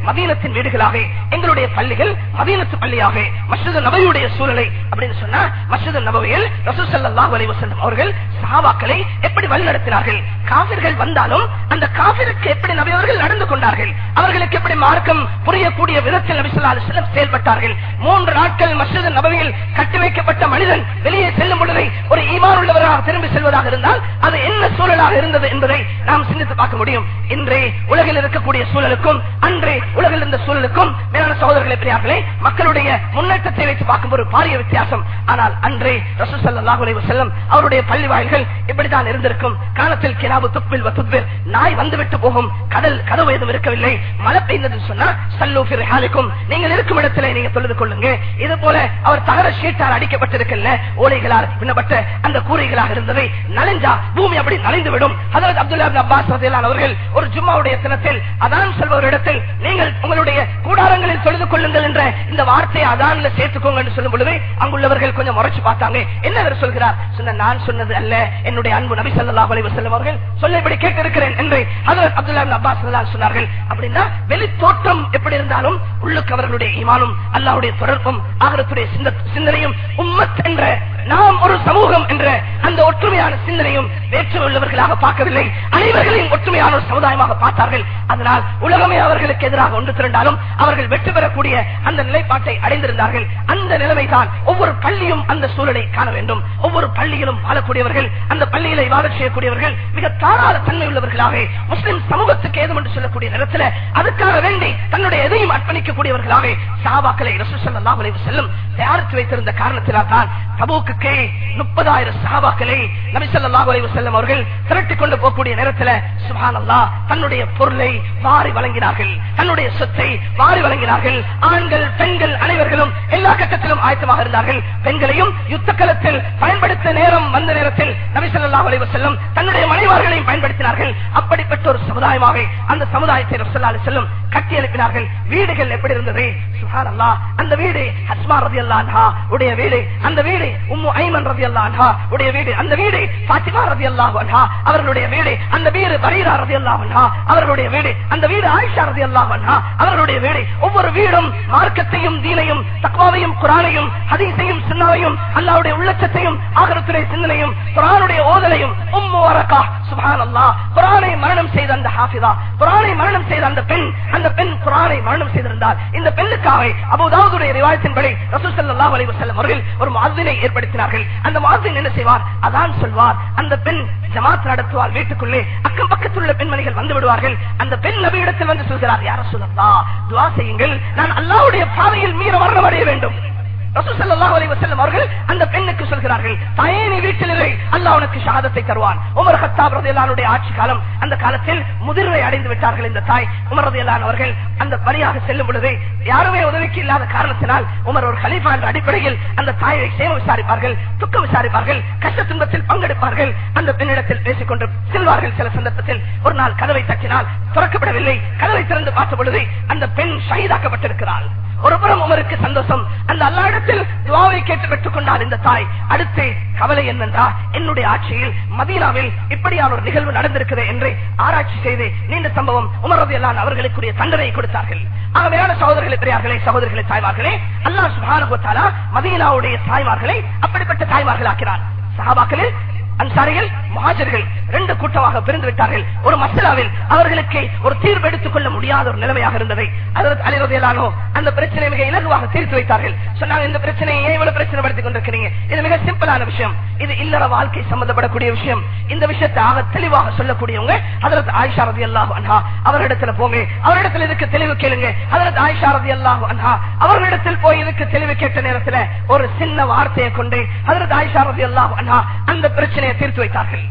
மதீனத்தின் வீடுகளாக, எங்களுடைய பள்ளிகள் மதீனத்து பள்ளியாக, மஸ்ஜிது நபவியுடைய சூழலை அப்படின்னு சொன்னா, மஸ்ஜிது நபவியில் ரசூல் ஸல்லல்லாஹு அலைஹி வஸல்லம் அவர்கள் சஹாபாக்களை எப்படி வழிநடத்தினார்கள், காபிர்கள் வந்தாலும் அந்த காபிருக்கு எப்படி நபி அவர்கள் நடந்து கொண்டார்கள், அவர்களுக்கு எப்படி மார்க்கம் புரியக்கூடிய விதத்தில் நபி ஸல்லல்லாஹு அலைஹி வஸல்லம் செயல்பட்டார்கள். 3 நாட்கள் மஸ்ஜிது நபவியில் கட்டி வைக்கப்பட்ட மனிதன் வெளியே செல்லும் பொழுது ஒரு ஈமான் உள்ளவராக திரும்பி செல்வதாக இருந்தால் அது என்ன சூழலாக இருந்தது என்பதை நாம் சிந்தித்து பார்க்க முடியும். இன்றே உலகில் இருக்கக்கூடிய சூழலுக்கும் அன்றே உலகில் இருந்த சூழலுக்கும் மேலான சகோதரர்களே பெரியார்களே, மக்களுடைய முன்னேற்றத்தை வைத்து பார்க்கும் ஒரு பாரிய வித்தியாசம். ஆனால் அன்றே ரசூல் ஸல்லல்லாஹு அலைஹி வஸல்லம் அவருடைய பள்ளி வாயில்கள் இப்படித்தான் இருந்திருக்கும். காலத்தில் கிராபு துப்பில் வதுத்பிர், நாய் வந்துவிட்டு போகும், கதவு எதுவும் இருக்கவில்லை, மழை பெய்ந்தது சொன்னா சல்லூ ஃபி ரிஹாலிக்கும், நீங்கள் இருக்கும் இடத்திலே நீங்க தொழுது கொள்ளுங்க. இது போல அவர் தகர ஷீட்டால் அடிக்கப்பட்டிருக்கல, ஓலைகளால் பின்னப்பட்ட அந்த கூரைகளாக இருந்ததை நனைஞ்சா பூமி அப்படி நனைந்து விடும். ஹஜ்ரத் அப்துல்லாஹ் இப்னு அப்பாஸ் ரலியல்லாஹு அவர்கள் ஒரு ஜும்மாவுடைய தினத்தில் அதான் சொல்பவரிடத்தில் நீங்கள் உங்களுடைய கூடாரங்களில் தொழுது கொள்ளுங்கள் என்ற இந்த வார்த்தையை அதான்ல சேர்த்துக்கோங்க என்று சொல்லும் பொழுது அங்குள்ளவர்கள் கொஞ்சம் முறைச்சு பார்த்தாங்க. என்ன அவர் சொல்கிறார் சொன்ன, நான் சொன்னது அல்ல, என்னுடைய அன்பு நபி ஸல்லல்லாஹு அலைஹி வஸல்லம் அவர்கள் சொல்லபடி கேட்டிருக்கிறேன் என்று ஹஜ்ரத் அப்துல்லாஹ் இப்னு அப்பாஸ் ரலியல்லாஹு சொன்னார்கள். அப்படின்னா வெளி தோற்றம் எப்படி இருந்தாலும் உள்ளுக்கு அவர்களுடைய ஈமானும் அல்லாஹ்வுடைய தொடர்பும் ஆகிரத்துடைய சிந்தனையும் உம்மத் என்ற நாம் ஒரு சமூகம் என்ற அந்த ஒற்றுமையான சிந்தனையும் வேற்றுமை உள்ளவர்களாக பார்க்கவில்லை, அனைவர்களையும் ஒற்றுமையான ஒரு சமுதாயமாக பார்த்தார்கள். அதனால் உலகமே அவர்களுக்கு எதிராக ஒன்று திரண்டாலும் அவர்கள் வெற்றி பெறக்கூடிய அந்த நிலைப்பாட்டை அடைந்திருந்தார்கள். அந்த நிலைமைதான் ஒவ்வொரு பள்ளியும் அந்த சூழலை காண வேண்டும். ஒவ்வொரு பள்ளியிலும் வாழக்கூடியவர்கள், அந்த பள்ளியில இவாதத் செய்யக்கூடியவர்கள் மிக தாராள தன்மை உள்ளவர்களாக, முஸ்லிம் சமூகத்துக்கு ஏதும் என்று சொல்லக்கூடிய நேரத்தில் அதுக்காக வேண்டி தன்னுடைய எதையும் அர்ப்பணிக்கக்கூடியவர்களாக சஹாபாக்களை ரசூல் ஸல்லல்லாஹு அலைஹி வஸல்லம் தயாரித்து வைத்திருந்த காரணத்தினால் தான் தபூக்குக்கு 30,000 சஹாபாக்களை நபி ஸல்லல்லாஹு அலைஹி வஸல்லம் அவர்கள் திரட்டிக் கொண்டு போகக்கூடிய நேரத்தில் சுப்ஹானல்லாஹ் தன்னுடைய பொருளை வாரி வழங்கினார்கள், தன்னுடைய சொத்தை வாரி வழங்கினார்கள். ஆண்கள் பெண்கள் அனைவர்களும் எல்லா கட்டத்திலும் ஆயத்தமாக இருந்தார்கள். பெண்களையும் யுத்த களத்தில் பயன்படுத்த நேரம் வந்த நேரத்தில் நபி ஸல்லல்லாஹு அலைஹி வஸல்லம் தன்னுடைய மனைவார்களையும் பயன்படுத்தினார்கள். அப்படிப்பட்ட ஒரு சமுதாயமாக அந்த சமுதாயத்தை ரசூல் ஸல்லல்லாஹு அலைஹி வஸல்லம் கட்டி எழுப்பினார்கள். வீடுகள் எப்படி இருந்தது சுப்ஹானல்லாஹ், அந்த வீடு அஸ்மா ரலியல்லாஹு அன்ஹா உடைய வீடு, அந்த வீடு உம்மு ஐமன் ரலியல்லாஹு அன்ஹா உடைய வீடு, அந்த வீடு ஃபாத்திமா ரலியல்லாஹு அன்ஹா அவர்களுடைய வீடு, அந்த வீடு பரீரா ரலியல்லாஹு அன்ஹா அவர்களுடைய வீடு, அந்த வீடு ஆயிஷா ரலியல்லாஹு அன்ஹா அவர்களுடைய வீடு. ஒவ்வொரு வீடும் மார்க்கத்தையும் தீனையும் தக்வாவையும் குர்ஆனையும் ஹதீஸையும் சுன்னாவையும் அல்லாஹ்வுடைய உள்ளச்சத்தையும் ஆகிரத்துடைய சிந்தனையும் குர்ஆனுடைய ஓதலையும் உம்மு வரகா சுப்ஹானல்லாஹ் குர்ஆனை மரணம் செய்த அந்த ஹாஃபிதா, குர்ஆனை மரணம் செய்த அந்த பெண் குர்ஆனை மரணம் செய்திருந்தார். இந்த பெண்ணுக்காக அபூ தாவூதுடைய ரிவாயத்தின்படி ரசூல் ஸல்லல்லாஹு அலைஹி வஸல்லம் அவர்கள் ஒரு முஅஸ்ஸினை ஏற்படுத்தினார்கள். அந்த முஅஸ்ஸின் என்ன செய்வார், அதான் சொல்வார். அந்த பெண் ஜமாத் நடத்துவார். வீட்டுக்குள்ளே அக்கம் பக்கத்தில் உள்ள பெண்மணிகள் வந்து விடுவார்கள். அந்த பெண் நபியிடத்தில் வந்து சொல்கிறார், யா ரசூலல்லாஹ் துஆ செய்யுங்கள், நான் அல்லாஹ்வுடைய பாதையில் மீற மரணம் அடைய வேண்டும். ரசூல் ஸல்லல்லாஹு அலைஹி வஸல்லம் அவர்கள் அந்த பெண்ணுக்கு சொல்கிறார்கள், தாயே நீ வீட்டில் இரு, அல்லாஹ் உனக்கு ஷஹாதத்தை தருவான். உமர் கத்தாப் ரலியல்லாஹு அன்ஹுடைய ஆட்சி காலம், அந்த காலத்தில் முதிர்வை அடைந்து விட்டார்கள் இந்த தாய். உமர் ரலியல்லாஹு அன்ஹு அவர்கள் அந்த வழியாக செல்லும் பொழுது யாருமே உதவிக்கு இல்லாத காரணத்தினால் உமர் ஒரு கலீஃபா என்ற அடிப்படையில் அந்த தாயை சேம விசாரிப்பார்கள், துக்கம் விசாரிப்பார்கள், கஷ்ட துன்பத்தில் பங்கெடுப்பார்கள். அந்த பெண்ணிடத்தில் பேசிக் கொண்டு செல்வார்கள். சில சந்தர்ப்பத்தில் ஒரு நாள் கதவை தட்டினால் திறக்கப்படவில்லை. கதவை திறந்து பார்த்த பொழுது அந்த பெண் ஷஹீதாக்கப்பட்டிருக்கிறாள். ஒரு புறம் உமருக்கு சந்தோஷம், அந்த அல்லாஹ்விடத்தில் துஆவை கேட்டு பெற்றுக் கொண்டார் இந்த தாய். அடுத்து கவலை என்னென்றால், என்னுடைய ஆட்சியில் மதீனாவில் இப்படியான ஒரு நிகழ்வு நடந்திருக்கிறது என்று ஆராய்ச்சி செய்து நீண்ட சம்பவம் உமர் ரலியல்லாஹு அன்ஹு அவர்களுக்குரிய தண்டனை கொடுத்தார்கள். ஆகவேயான சகோதரர்களே பெரியார்களே சகோதரர்களே தாய்மார்களே, அல்லாஹ் சுப்ஹானஹு வ தஆலா மதீனாவுடைய தாய்மார்களை அப்படிப்பட்ட தாய்மார்கள் ஆக்கிறார். சஹாபாக்களில் அன்சாரிகள் முஹாஜிர்கள் 2 கூட்டமாக பிரிந்து விட்டார்கள். ஒரு மஸ்அலாவில் அவர்களுக்கு ஒரு தீர்வு எடுத்துக் கொள்ள முடியாத ஒரு நிலைமையாக இருந்தது. ஹஜ்ரத் அலி ரலியல்லாஹு அன்ஹு அந்த பிரச்சனையை மிக இலகுவாக தீர்த்து வைத்தார்கள். சொன்னாங்க, இந்த பிரச்சனையை ஏன் இவ்வளவு பிரச்சனை படுத்திக் கொண்டிருக்கிறீங்க, இது மிக சிம்பிளான விஷயம், இது இல்லற வாழ்க்கை சம்பந்தப்படக்கூடிய விஷயம். இந்த விஷயத்தை ஆக தெளிவாக சொல்லக்கூடியவங்க ஹஜ்ரத் ஆயிஷா ரலியல்லாஹு அன்ஹா அவரிடத்துல போங்க, அவரிடத்தில் இதுக்கு தெளிவு கேளுங்க. ஹஜ்ரத் ஆயிஷா ரலியல்லாஹு அன்ஹா அவர்களிடத்தில் போய் இதுக்கு தெளிவு கேட்ட நேரத்தில் ஒரு சின்ன வார்த்தையை கொண்டு ஹஜ்ரத் ஆயிஷா ரலியல்லாஹு அன்ஹா அந்த பிரச்சனையை தீர்த்து வைத்தார்கள்.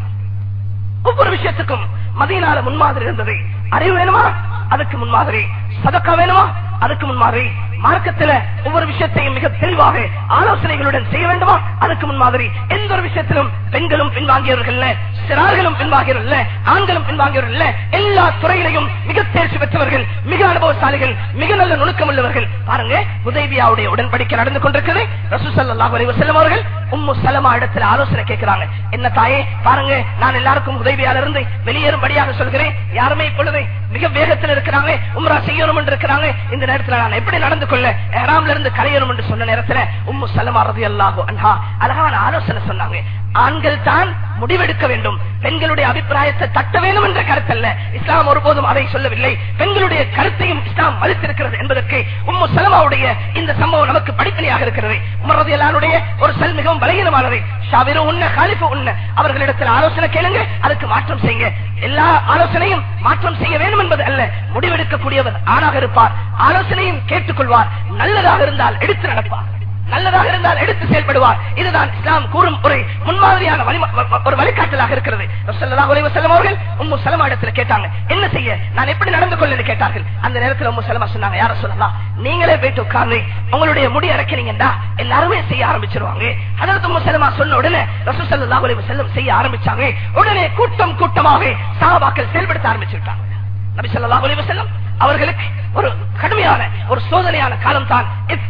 ஒவ்வொரு விஷயத்துக்கும் மதீனால முன்மாதிரி இருந்தது. அறிவு வேணுமா, அதுக்கு முன்மாதிரி. சதக்கா வேணுமா, அதுக்கு முன்மாதிரி. மார்க்கத்தில் ஒவ்வொரு விஷயத்தையும் மிக தெளிவாக ஆலோசனைகளுடன் செய்ய வேண்டுமா? அதுக்கு முன்மாதிரி எந்த ஒரு விஷயத்திலும் பெண்களும் பின்வாங்கியவர்கள், சிறார்களும் பின்வாங்கியவர்கள், ஆண்களும் பின்வாங்கியவர்கள், எல்லா துறையிலையும் மிக தேர்ச்சி பெற்றவர்கள், மிக அனுபவசாலிகள், மிக நல்ல நுணுக்கம் உள்ளவர்கள். பாருங்க, ஹுதைபியாவுடைய உடன்படிக்கை நடந்து கொண்டிருக்கிறது. ரசூல் ஸல்லல்லாஹு அலைஹி வஸல்லம் அவர்கள் உம்மு சலமா இடத்துல ஆலோசனை கேட்கிறாங்க. என்ன தாயே, பாருங்க, நான் எல்லாருக்கும் ஹுதைபியால இருந்து வெளியேறும்படியாக சொல்கிறேன். யாருமே இப்பொழுது மிக வேகத்தில் இருக்கிறாங்க, உம்ரா செய்யணும் என்று இருக்கிறாங்க. இந்த நேரத்தில் நான் எப்படி நடந்து கொள்ள, இஹ்ராம்ல இருந்து கரையணும் என்று சொன்ன நேரத்தில் உம்மு சலமா ரலியல்லாஹு அன்ஹா அழகான ஆலோசனை சொன்னாங்க. ஆண்கள் தான் முடிவெடுக்க வேண்டும், பெண்களுடைய அபிப்பிராயத்தை தட்ட வேண்டும் என்ற கருத்தல்ல. இஸ்லாம் ஒருபோதும் அதை சொல்லவில்லை. பெண்களுடைய கருத்தையும் இஸ்லாம் மதித்திருக்கிறது என்பதற்கு உம்மு சலமாவுடைய இந்த சம்பவம் நமக்கு படிப்படியாக இருக்கிறது. உமர் ரலியல்லாஹு அன்ஹு ஒரு செல் மிகவும் பலகீனமானது. ஷாவிரு உன்ன காலிஃபு உன்ன, அவர்களிடத்தில் ஆலோசனை கேளுங்க, அதுக்கு மாற்றம் செய்யுங்க. எல்லா ஆலோசனையும் மாற்றம் செய்ய வேண்டும் என்பது அல்ல. முடிவெடுக்கக்கூடியவர் ஆணாக இருப்பார், ஆலோசனையும் கேட்டுக்கொள்வார், நல்லதாக இருந்தால் எடுத்து நடப்பார், நல்லதாக இருந்தால் எடுத்து செயல்படுவார். இதுதான் இஸ்லாம் கூறும் ஒரு முன்மாதிரியான ஒரு வழிகாட்டலாக இருக்கிறது. ஸல்லல்லாஹு அலைஹி வஸல்லம் அவர்கள் உம்மு சலமா இடத்துல கேட்டாங்க, என்ன செய்ய, நான் எப்படி நடந்து கொள்ள கேட்டார்கள். அந்த நேரத்தில் உம்மு சலமா சொன்னாங்க, யார சொல்லலாம், நீங்களே போயிட்டு உட்கார்ந்து உங்களுடைய முடி இறக்கினீங்கன்னா எல்லாருமே செய்ய ஆரம்பிச்சிருவாங்க. ஹஜ்ரத் உம்மு சலமா சொன்ன உடனே ரசூல் ஸல்லல்லாஹு அலைஹி வஸல்லம் செய்ய ஆரம்பிச்சாங்க. உடனே கூட்டம் கூட்டமாக சஹாபாக்கள் செயல்படுத்த ஆரம்பிச்சுட்டாங்க. நபி ஸல்லல்லாஹு அலைஹி வஸல்லம் அவர்களுக்கு ஒரு கடுமையான ஒரு சோதனையான காலம் தான்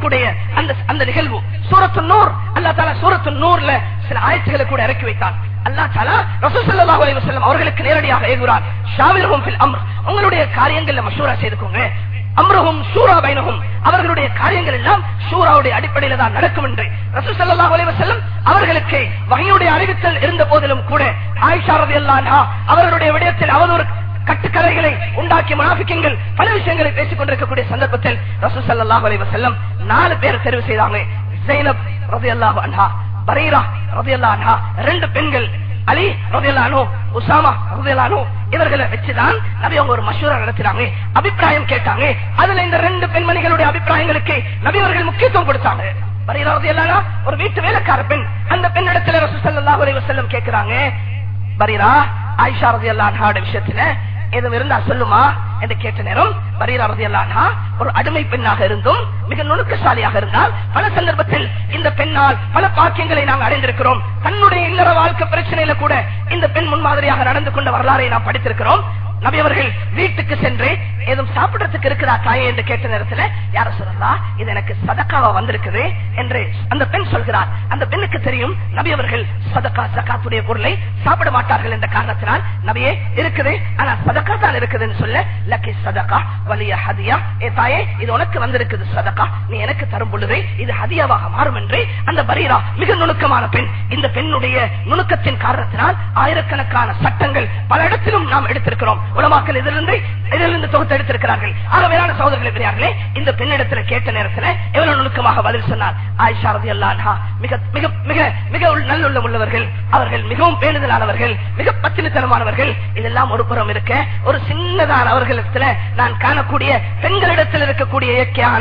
அந்த நிகழ்வு. சூரத்து நூர், அல்லாஹ் தஆலா சூரத்து நூர்ல சில ஆயத்துக்களை கூட இறக்கி வைத்தான். அல்லாஹ் தஆலா ரசூல் ஸல்லல்லாஹு அலைஹி வஸல்லம் அவர்களுக்கு நேரடியாக ஏகுறார், ஷாவிருஹும் ஃபில் அம்ர், உங்களுடைய காரியங்கள்ல மஷூரா செய்துக்கோங்க. அம்ருஹும் ஷூரா பைனஹும், அவர்களுடைய காரியங்கள் எல்லாம் ஷூராவுடைய அடிப்படையில் தான் நடக்கும் என்று ரசூல் ஸல்லல்லாஹு அலைஹி வஸல்லம் அவர்களுக்கு வஹீயுடைய அறிவித்தல் இருந்த போதிலும் கூட ஆயிஷா ரலியல்லாஹு அன்ஹா அவர்களுடைய விடயத்தில் அவதூறு கட்டுக்கதைகளை உண்டாக்கிய முனாஃபிக்குகள் பல விஷயங்களை பேசிக் கொண்டிருக்கக்கூடிய சந்தர்ப்பத்தில் ரசூல் ஸல்லல்லாஹு அலைஹி வஸல்லம் 4 பேர் தெரிவு செய்தாங்க. ஸைனப் ரலியல்லாஹு அன்ஹா, பரீரா ரலியல்லாஹு அன்ஹா, 2 பெண்கள், அலி ரலியல்லாஹு அன்ஹு, உஸாமா ரலியல்லாஹு அன்ஹு, இவர்களை வச்சுதான் நபி அவங்க ஒரு மஷூரா நடத்தினாங்க, அபிப்பிராயம் கேட்டாங்க. அதுல இந்த 2 பெண்மணிகளுடைய அபிப்பிராயங்களுக்கு நபி அவர்கள் முக்கியத்துவம் கொடுத்தாங்க. பரீரா ரலியல்லாஹு அன்ஹா ஒரு வீட்டு வேலைக்கார பெண். அந்த பெண்ணிடத்தில் ரசூல் ஸல்லல்லாஹு அலைஹி வஸல்லம் கேட்கிறாங்க, பரீரா, ஆயிஷா ரலியல்லாஹு அன்ஹா விஷயத்துல எதுவும் இருந்தா சொல்லுமா என்று கேட்ட நேரம் பரீரா ரலியல்லாஹு அன்ஹா ஒரு அடிமை பெண்ணாக இருந்தும் மிக நுணுக்கசாலியாக இருந்தால் பல சந்தர்ப்பத்தில் இந்த பெண்ணால் பல பாக்கியங்களை நாங்கள் அடைந்திருக்கிறோம். தன்னுடைய இல்லற வாழ்க்கை பிரச்சனையில கூட இந்த பெண் முன்மாதிரியாக நடந்து கொண்ட வரலாறை நாம் படித்திருக்கிறோம். நபி அவர்கள் வீட்டுக்கு சென்று ஏதும் சாப்பிடறதுக்கு இருக்கிறா தாயே என்று கேட்ட நேரத்தில் யார சொல்லலாம், இது எனக்கு சதக்காவா வந்திருக்குது என்று அந்த பெண் சொல்கிறார். அந்த பெண்ணுக்கு தெரியும் நபி அவர்கள் சதக்கா ஜகாத்துடைய பொருளை சாப்பிட மாட்டார்கள் என்ற காரணத்தினால் நபியே இருக்குது, ஆனா சதக்கா தான் இருக்குதுன்னு சொல்ல, லக்கி சதக்கா வலிய ஹதியா, ஏ தாயே இது உனக்கு வந்திருக்குது சதக்கா, நீ எனக்கு தரும் பொழுது இது ஹதியாவாக மாறும் என்று அந்த பரீரா மிக நுணுக்கமான பெண். இந்த பெண்ணுடைய நுணுக்கத்தின் காரணத்தினால் ஆயிரக்கணக்கான சட்டங்கள் பல இடத்திலும் நாம் எடுத்திருக்கிறோம். உலமாக்கள் இதிலிருந்து தொகுத்து எடுத்திருக்கிறார்கள். ஆகவேயான சகோதரர்களே பெரியார்களே, இந்த பெண்ணிடத்தில் கேட்ட நேரத்தில் எவ்வளவு நுணுக்கமாக பதில் சொன்னார். ஆயிஷா ரலியல்லாஹு அன்ஹா மிக மிக மிக மிக நல்லுள்ளம் உள்ளவர்கள், அவர்கள் மிகவும் பேணுதலானவர்கள், மிக பத்தினித்தனமானவர்கள். இதெல்லாம் ஒரு புறம் இருக்க, ஒரு சின்னதான அவர்களிடத்தில் நான் காணக்கூடிய பெண்களிடத்தில் இருக்கக்கூடிய இயற்கையான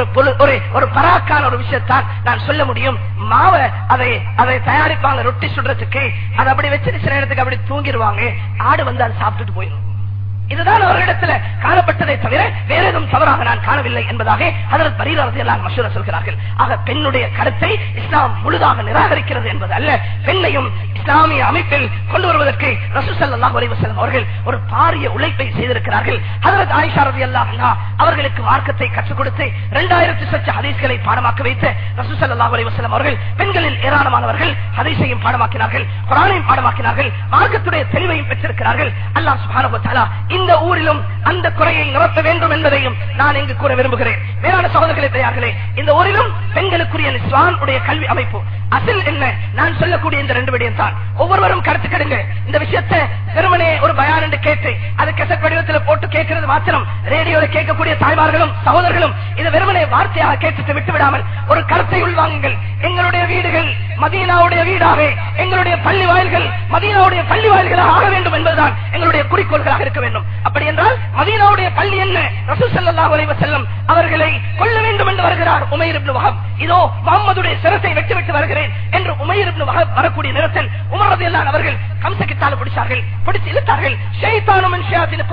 ஒரு பராக்கான ஒரு விஷயத்தான் நான் சொல்ல முடியும். மாவை அதை தயாரிப்பாங்க ரொட்டி சுடுறதுக்கு, அதை அப்படி வச்சு சில நேரத்துக்கு அப்படி தூங்கிடுவாங்க. ஆடு வந்து அதை சாப்பிட்டுட்டு போயிடும். இதுதான் அவர்களிடத்தில் காணப்பட்டதை தவிர வேற எதுவும் தவறாக நான் காணவில்லை என்பதாக ஹஜ்ரத் பரீரா ரலியல்லாஹு அன்ஹு மஷூரா சொல்கிறார்கள். ஆக பெண்ணுடைய கருத்தை இஸ்லாம் முழுதாக நிராகரிக்கிறது என்பது அல்ல. பெண்ணையும் இஸ்லாமிய அமைப்பில் கொண்டு வருவதற்கு ரசூல் ஸல்லல்லாஹு அலைஹி வஸல்லம் அவர்கள் ஒரு பாரிய உழைப்பை செய்திருக்கிறார்கள். ஹஜ்ரத் ஆயிஷா ரலியல்லாஹு அன்ஹா அவர்களுக்கு மார்க்கத்தை கற்றுக் கொடுத்து 2000 சச்ச ஹதீஸ்களை பாடமாக்க வைத்து ரசூல் ஸல்லல்லாஹு அலைஹி வஸல்லம் அவர்கள் பெண்களில் ஏராளமானவர்கள் ஹதீஸையும் பாடமாக்கினார்கள், குர்ஆனையும் பாடமாக்கினார்கள், மார்க்கத்துடைய தெளிவையும் பெற்றிருக்கிறார்கள். அல்லாஹ் சுப்ஹானஹு வ தஆலா இந்த ஊரிலும் அந்த குறையை நிரப்ப வேண்டும் என்பதையும் நான் இங்கு கூற விரும்புகிறேன். வேறான சகோதரர்களே பெரியார்களே, இந்த ஊரிலும் பெண்களுக்குரிய இஸ்லாமுடைய கல்வி அமைப்பு அசில் என்ன, நான் சொல்லக்கூடிய இந்த 2 விடயம் தான். ஒவ்வொருவரும் கருத்து கெடுங்க. இந்த விஷயத்தை வெறுமனே ஒரு பயான் என்று கேட்டு அது கெசட் வடிவத்தில் போட்டு கேட்கிறது மாத்திரம் ரேடியோல கேட்கக்கூடிய தாய்மார்களும் சகோதரர்களும் இதை வெறுமனே வார்த்தையாக கேட்டு விட்டு விடாமல் ஒரு கருத்தை உள்வாங்குங்கள். எங்களுடைய வீடுகள் மதீனாவுடைய வீடாக, எங்களுடைய பள்ளி வாயில்கள் மதீனாவுடைய பள்ளி வாயில்களாக ஆக வேண்டும் என்பதுதான் எங்களுடைய குறிக்கோள்களாக இருக்க வேண்டும். அப்படி என்றால் மதீனாவுடைய பள்ளி என்ன, ரசூல் ஸல்லல்லாஹு அலைஹி வஸல்லம் அவர்களை கொல்ல வேண்டும் என்று வருகிறார் உமைர் இப்னு வஹப். இதோ முஹம்மதுடைய சிரத்தை வெட்டி வருகிறேன் என்று உமைர் இப்னு வஹப் வரக்கூடிய நேரத்தில் உமர் ரலியல்லாஹு அவர்கள் கம்சக்கித்தால பிடிச்சார்கள், பிடிச்சு இழுத்தார்கள். ஷைத்தானு மின் ஷயாத்தீன் குரைஷ்,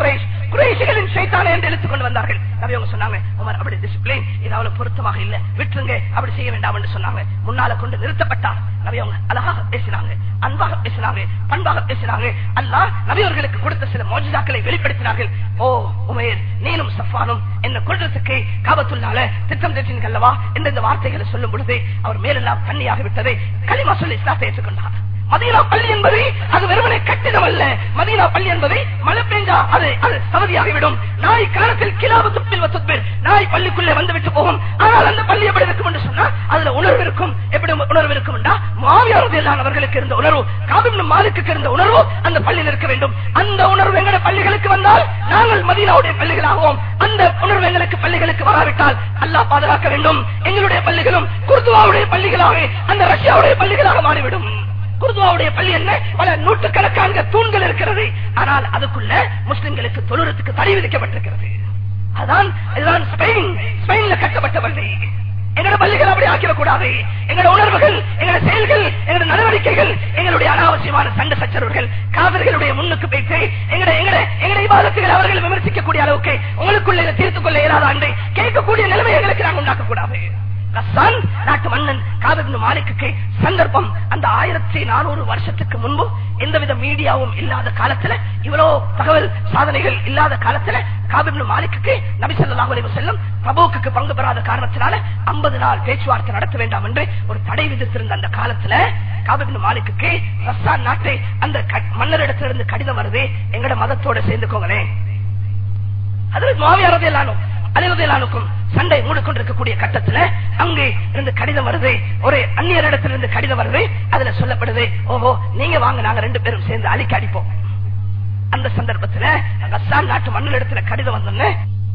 குறைஷிகளின் ஷைத்தானே என்று எடுத்துக் கொண்டு வந்தார்கள். நபி அவங்க சொன்னாங்க, உமர் அப்படி டிசிப்ளின் இது அவ்வளவு பொருத்தமாக இல்ல, விட்டுருங்க, அப்படி செய்ய வேண்டாம் என்று சொன்னாங்க. முன்னால கொண்டு நிறுத்தப்பட்டார். நபி அவங்க அழகாக பேசினாங்க, அன்பாக பேசினாங்க, பண்பாக பேசினாங்க. அல்லாஹ் நபி அவர்களுக்கு கொடுத்த சில மோஜிதாக்களை வெளிப்படுத்தினார்கள். ஓ உமேர், நீனும் சஃபானும் என்ன கொள்றதுக்கு காபத்துள்ளால திட்டம் தீட்டினீர்கள் அல்லவா என்ற இந்த வார்த்தைகளை சொல்லும் பொழுது அவர் மேலெல்லாம் தண்ணியாக விட்டதை கலிமா சொல்லி இஸ்லாத்தை ஏற்றுக்கொண்டார். மதீனா பள்ளி என்பது அது வெறுமனே கட்டிடம் அல்ல. மதீனா பள்ளி என்பது மழை பெஞ்சா அது சவதியாகிவிடும். நாய் காலத்தில் கிலாபு துப்பில் வத்துப்பில் நாய் பள்ளிக்குள்ளே வந்துவிட்டு போகும். ஆனால் அந்த பள்ளி எப்படி இருக்கும் என்று சொன்னா அதுல உணர்வு இருக்கும். எப்படி உணர்வு இருக்கும் என்றா முஆவியா ரலியல்லாஹு அவர்களுக்கு இருந்த உணர்வு, காப் இப்னு மாலிக்கு இருந்த உணர்வு அந்த பள்ளியில் இருக்க வேண்டும். அந்த உணர்வு எங்களுடைய பள்ளிகளுக்கு வந்தால் நாங்கள் மதீனாவுடைய பள்ளிகளாகவும், அந்த உணர்வு எங்களுக்கு பள்ளிகளுக்கு வராவிட்டால் அல்லாஹ் பாதுகாக்க வேண்டும். எங்களுடைய பள்ளிகளும் குர்துவாவுடைய பள்ளிகளாக, அந்த ரஷ்யாவுடைய பள்ளிகளாக மாறிவிடும். குர்துவாவுடைய பள்ளி என்ன, பல நூற்றுக்கணக்கான தூண்கள் இருக்கிறது. ஆனால் அதுக்குள்ள முஸ்லிம்களுக்கு தொழுறதுக்கு தடை விதிக்கப்பட்டிருக்கிறது. அதுதான் ஸ்பெயின்ல கட்டப்பட்ட பள்ளி. எங்களோட பள்ளிகள் அப்படி ஆக்கிடக்கூடாது. எங்களோட உணர்வுகள், எங்களோட செயல்கள், எங்களோட நடவடிக்கைகள், எங்களுடைய அனாவசியமான சண்டை சச்சரவுகள் காவிர்களுடைய முன்னுக்கு போயிட்டு எங்களுடைய இபாதத்துகள் அவர்கள் விமர்சிக்கக்கூடிய அளவுக்கு உங்களுக்குள்ள தீர்த்துக் கொள்ள இயலாத அண்டை கேட்கக்கூடிய நிலைமை எங்களுக்கு நாங்கள் உண்டாக்கக்கூடாது. நாட்டு மன்னன் காப் இப்னு மாலிக்கு சந்தர்ப்பம் அந்த 1400 வருஷத்துக்கு முன்பு எந்தவித மீடியாவும் இல்லாத காலத்துல, இவ்வளவு தகவல் சாதனைகள் இல்லாத காலத்துல காப் இப்னு மாலிக்கு நபி ஸல்லல்லாஹு அலைஹி வஸல்லம் தபூக்குக்கு பங்கு பெறாத காரணத்தினால 50 நாள் பேச்சுவார்த்தை நடத்த வேண்டாம் என்று ஒரு தடை விதித்திருந்த அந்த காலத்துல காப் இப்னு மாலிக்கு ரஸ்ஸான் நாட்டை அந்த மன்னரிடத்திலிருந்து கடிதம் வருது, எங்கட மதத்தோட சேர்ந்துக்கோங்களேன். ஹஜ்ரத் முஆவியா ரலியல்லாஹு அலி ரலியல்லாஹுக்கும் சண்டை மூடிக்கொண்டிருக்கக்கூடிய கட்டத்துல அங்கே இருந்து கடிதம் வருது, ஒரு அந்நியரிடத்திலிருந்து கடிதம் வருது. அதுல சொல்லப்படுது, ஓஹோ நீங்க வாங்க, நாங்க 2 பேரும் சேர்ந்து அழிக்க அடிப்போம். அந்த சந்தர்ப்பத்துல ரஸ்ஸான் நாட்டு மன்னரிடத்துல கடிதம் வந்தோன்னு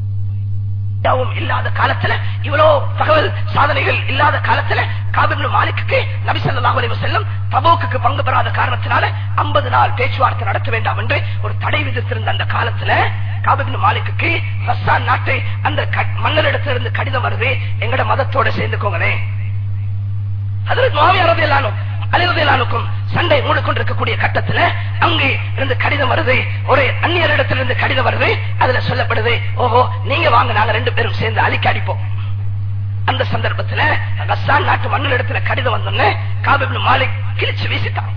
இல்லாத காலத்துல, இவ்வளவு தகவல் சாதனைகள் இல்லாத காலத்துல காப் இப்னு மாலிக்கு நபி ஸல்லல்லாஹு அலைஹி வஸல்லம் தபூக்குக்கு பங்கு பெறாத காரணத்தினால 50 நாள் பேச்சுவார்த்தை நடத்த வேண்டாம் என்று ஒரு தடை விதித்திருந்த அந்த காலத்துல காப் இப்னு மாலிக்கு ரஸ்ஸான் நாட்டை அந்த மன்னரிடத்திலிருந்து கடிதம் வருது, எங்கட மதத்தோட சேர்ந்துக்கோங்களேன். ஹஜ்ரத் முஆவியா ரலியல்லாஹு அலி ரலியல்லாஹுக்கும் சண்டை மூடிக்கொண்டிருக்கக்கூடிய கட்டத்துல அங்கே இருந்து கடிதம் வருது, ஒரு அந்நியரிடத்திலிருந்து கடிதம் வருது. அதுல சொல்லப்படுது, ஓஹோ நீங்க வாங்க, நாங்க 2 பேரும் சேர்ந்து அழிக்க அடிப்போம். அந்த சந்தர்ப்பத்துல ரஸ்ஸான் நாட்டு மன்னரிடத்துல கடிதம் வந்தோன்னு காப் இப்னு மாலிக் கிழிச்சு வீசிட்டாங்க.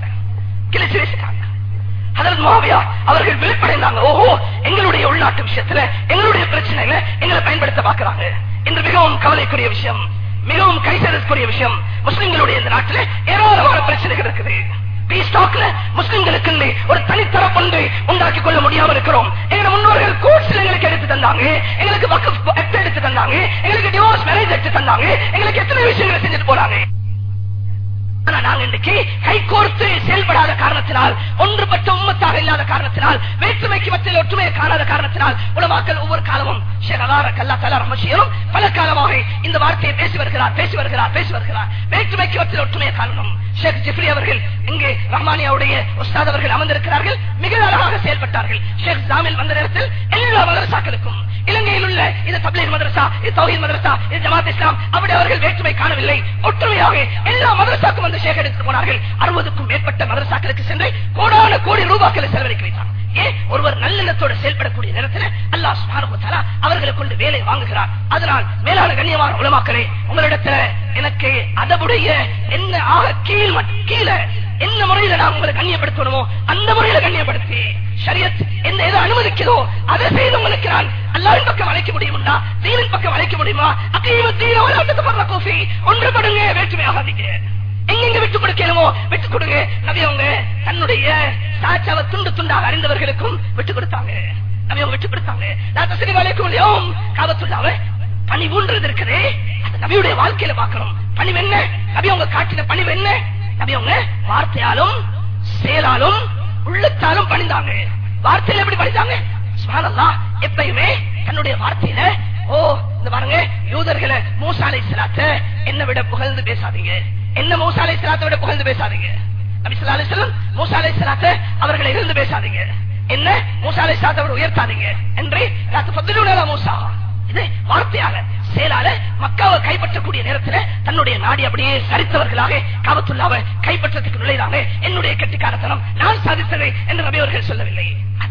ஹஜ்ரத் முஆவியா அவர்கள் வெளிப்படைந்தாங்க, ஓஹோ எங்களுடைய உள்நாட்டு விஷயத்துல, எங்களுடைய பிரச்சனைகளை எங்களை பயன்படுத்த பாக்குறாங்க. இன்று மிகவும் கவலைக்குரிய விஷயம், மிகவும் கைசேதற்குரிய விஷயம், முஸ்லிம்களுடைய இந்த நாட்டில் ஏராளமான பிரச்சனைகள் இருக்குது. முஸ்லிம்களுக்கு ஒரு தனித்தரப்பு ஒன்றை உண்டாக்கி கொள்ள முடியாமல் இருக்கிறோம். எங்க முன்னோர்கள் கோர்ட்ஸ் எங்களுக்கு எடுத்து தந்தாங்க, எங்களுக்கு வக்ஃப் ஆக்ட் எடுத்து தந்தாங்க, எங்களுக்கு டிவோர்ஸ் மேரேஜ் எடுத்து தந்தாங்க, எங்களுக்கு எத்தனை விஷயங்களை செஞ்சுட்டு போறாங்க. ஆனா நாங்க இன்றைக்கு கைகோர்த்து செயல்படாத காரணத்தினால், ஒன்றுபட்ட உம்மத்தாக இல்லாத காரணத்தினால், வேற்றுமைக்கு மத்தியில் ஒற்றுமையை காணாத காரணத்தினால் உலமாக்கள் ஒவ்வொரு காலமும் பல காலமாக இந்த வார்த்தையை பேசி வருகிறார். வேற்றுமைக்கு மத்தியில் ஒற்றுமையை காணணும். ஷேக் ஜிப்ரி அவர்கள் இங்கே ரஹ்மானியாவுடைய உஸ்தாத் அவர்கள் அமர்ந்திருக்கிறார்கள், மிக அழகாக செயல்பட்டார்கள். ஷேக் ஜாமில் வந்த நேரத்தில் எல்லா மதரசாக்களுக்கும், இலங்கையில் உள்ள இது தப்லீக் மதரசா, இது தௌஹீத் மதரசா, இது ஜமாத் இஸ்லாம், அப்படி அவர்கள் வேற்றுமை காணவில்லை. ஒற்றுமையாக எல்லா மதரசாக்கும் வந்து ஷேக் எடுத்துக் போனார்கள். 60க்கும் மேற்பட்ட மதரசாக்களுக்கு சென்று கோடான கோடி ரூபாய்களை செலவழிக்க வைத்தார். ஏன் ஒருவர் நல்லெண்ணத்தோடு செயல்படக்கூடிய நேரத்தில் அல்லாஹ் சுப்ஹானஹு வ தஆலா அவர்களை கொண்டு வேலை வாங்குகிறார். அதனால் மேலான கண்ணியமான உலமாக்களே, உங்களிடத்துல எனக்கு அதபுடைய என்ன ஆக கீழே என்ன முறையில நான் உங்களை கண்ணியப்படுத்தணுமோ அந்த முறையில கண்ணியப்படுத்தி, ஷரியத் என்ன எதை அனுமதிக்கிறதோ அதை செய்து உங்களுக்கு நான் அல்லாஹ்வின் பக்கம் அழைக்க முடியுமா, தீனின் பக்கம் அழைக்க முடியுமா? ஒன்றுபடுங்க, வேற்றுமை ஆகாதீங்க. எங்கெங்க விட்டுக் கொடுக்கணுமோ விட்டுக் கொடுங்க. நபி அவங்க தன்னுடைய சாட்சாவை துண்டு துண்டாக அறிந்தவர்களுக்கும் விட்டுக் கொடுத்தாங்க. நபி அவங்க விட்டுக் கொடுத்தாங்க. நான் தஸ்லீம் காபத்துல்லாஹ் பணிவு இருக்குது, அது நபியுடைய வாழ்க்கையில பார்க்கணும். பணிவு என்ன? நபி அவங்க காட்டின பணிவு என்ன? நபி அவங்க வார்த்தையாலும் செயலாலும் உள்ளத்தாலும் பணிந்தாங்க. வார்த்தையில எப்படி பணிந்தாங்க? சுப்ஹானல்லாஹ், எப்பயுமே தன்னுடைய வார்த்தையில, ஓ இந்த பாருங்க, யூதர்களை மூசா அலைஹிஸ்ஸலாத்தை என்னை விட புகழ்ந்து பேசாதீங்க, என்ன மூசா அலைஹிஸ்ஸலாத்தை விட புகழ்ந்து பேசாதீங்க. நபி ஸல்லல்லாஹு அலைஹி வஸல்லம் மூசா அலைஹிஸ்ஸலாத்தை அவர்களை இருந்து பேசாதீங்க, என்ன மூசா அலைஹிஸ்ஸலாத்தை விட உயர்த்தாதீங்க என்று மூசா. இது வார்த்தையால செயலால மக்காவை கைப்பற்றக்கூடிய நேரத்தில் தன்னுடைய நாடி அப்படியே சரித்தவர்களாக காபத்துல்லாவை கைப்பற்றத்துக்கு நுழைறாங்க. என்னுடைய கெட்டிக்காரத்தனம் நான் சாதித்தது என்று நபி அவர்கள் சொல்லவில்லை. அது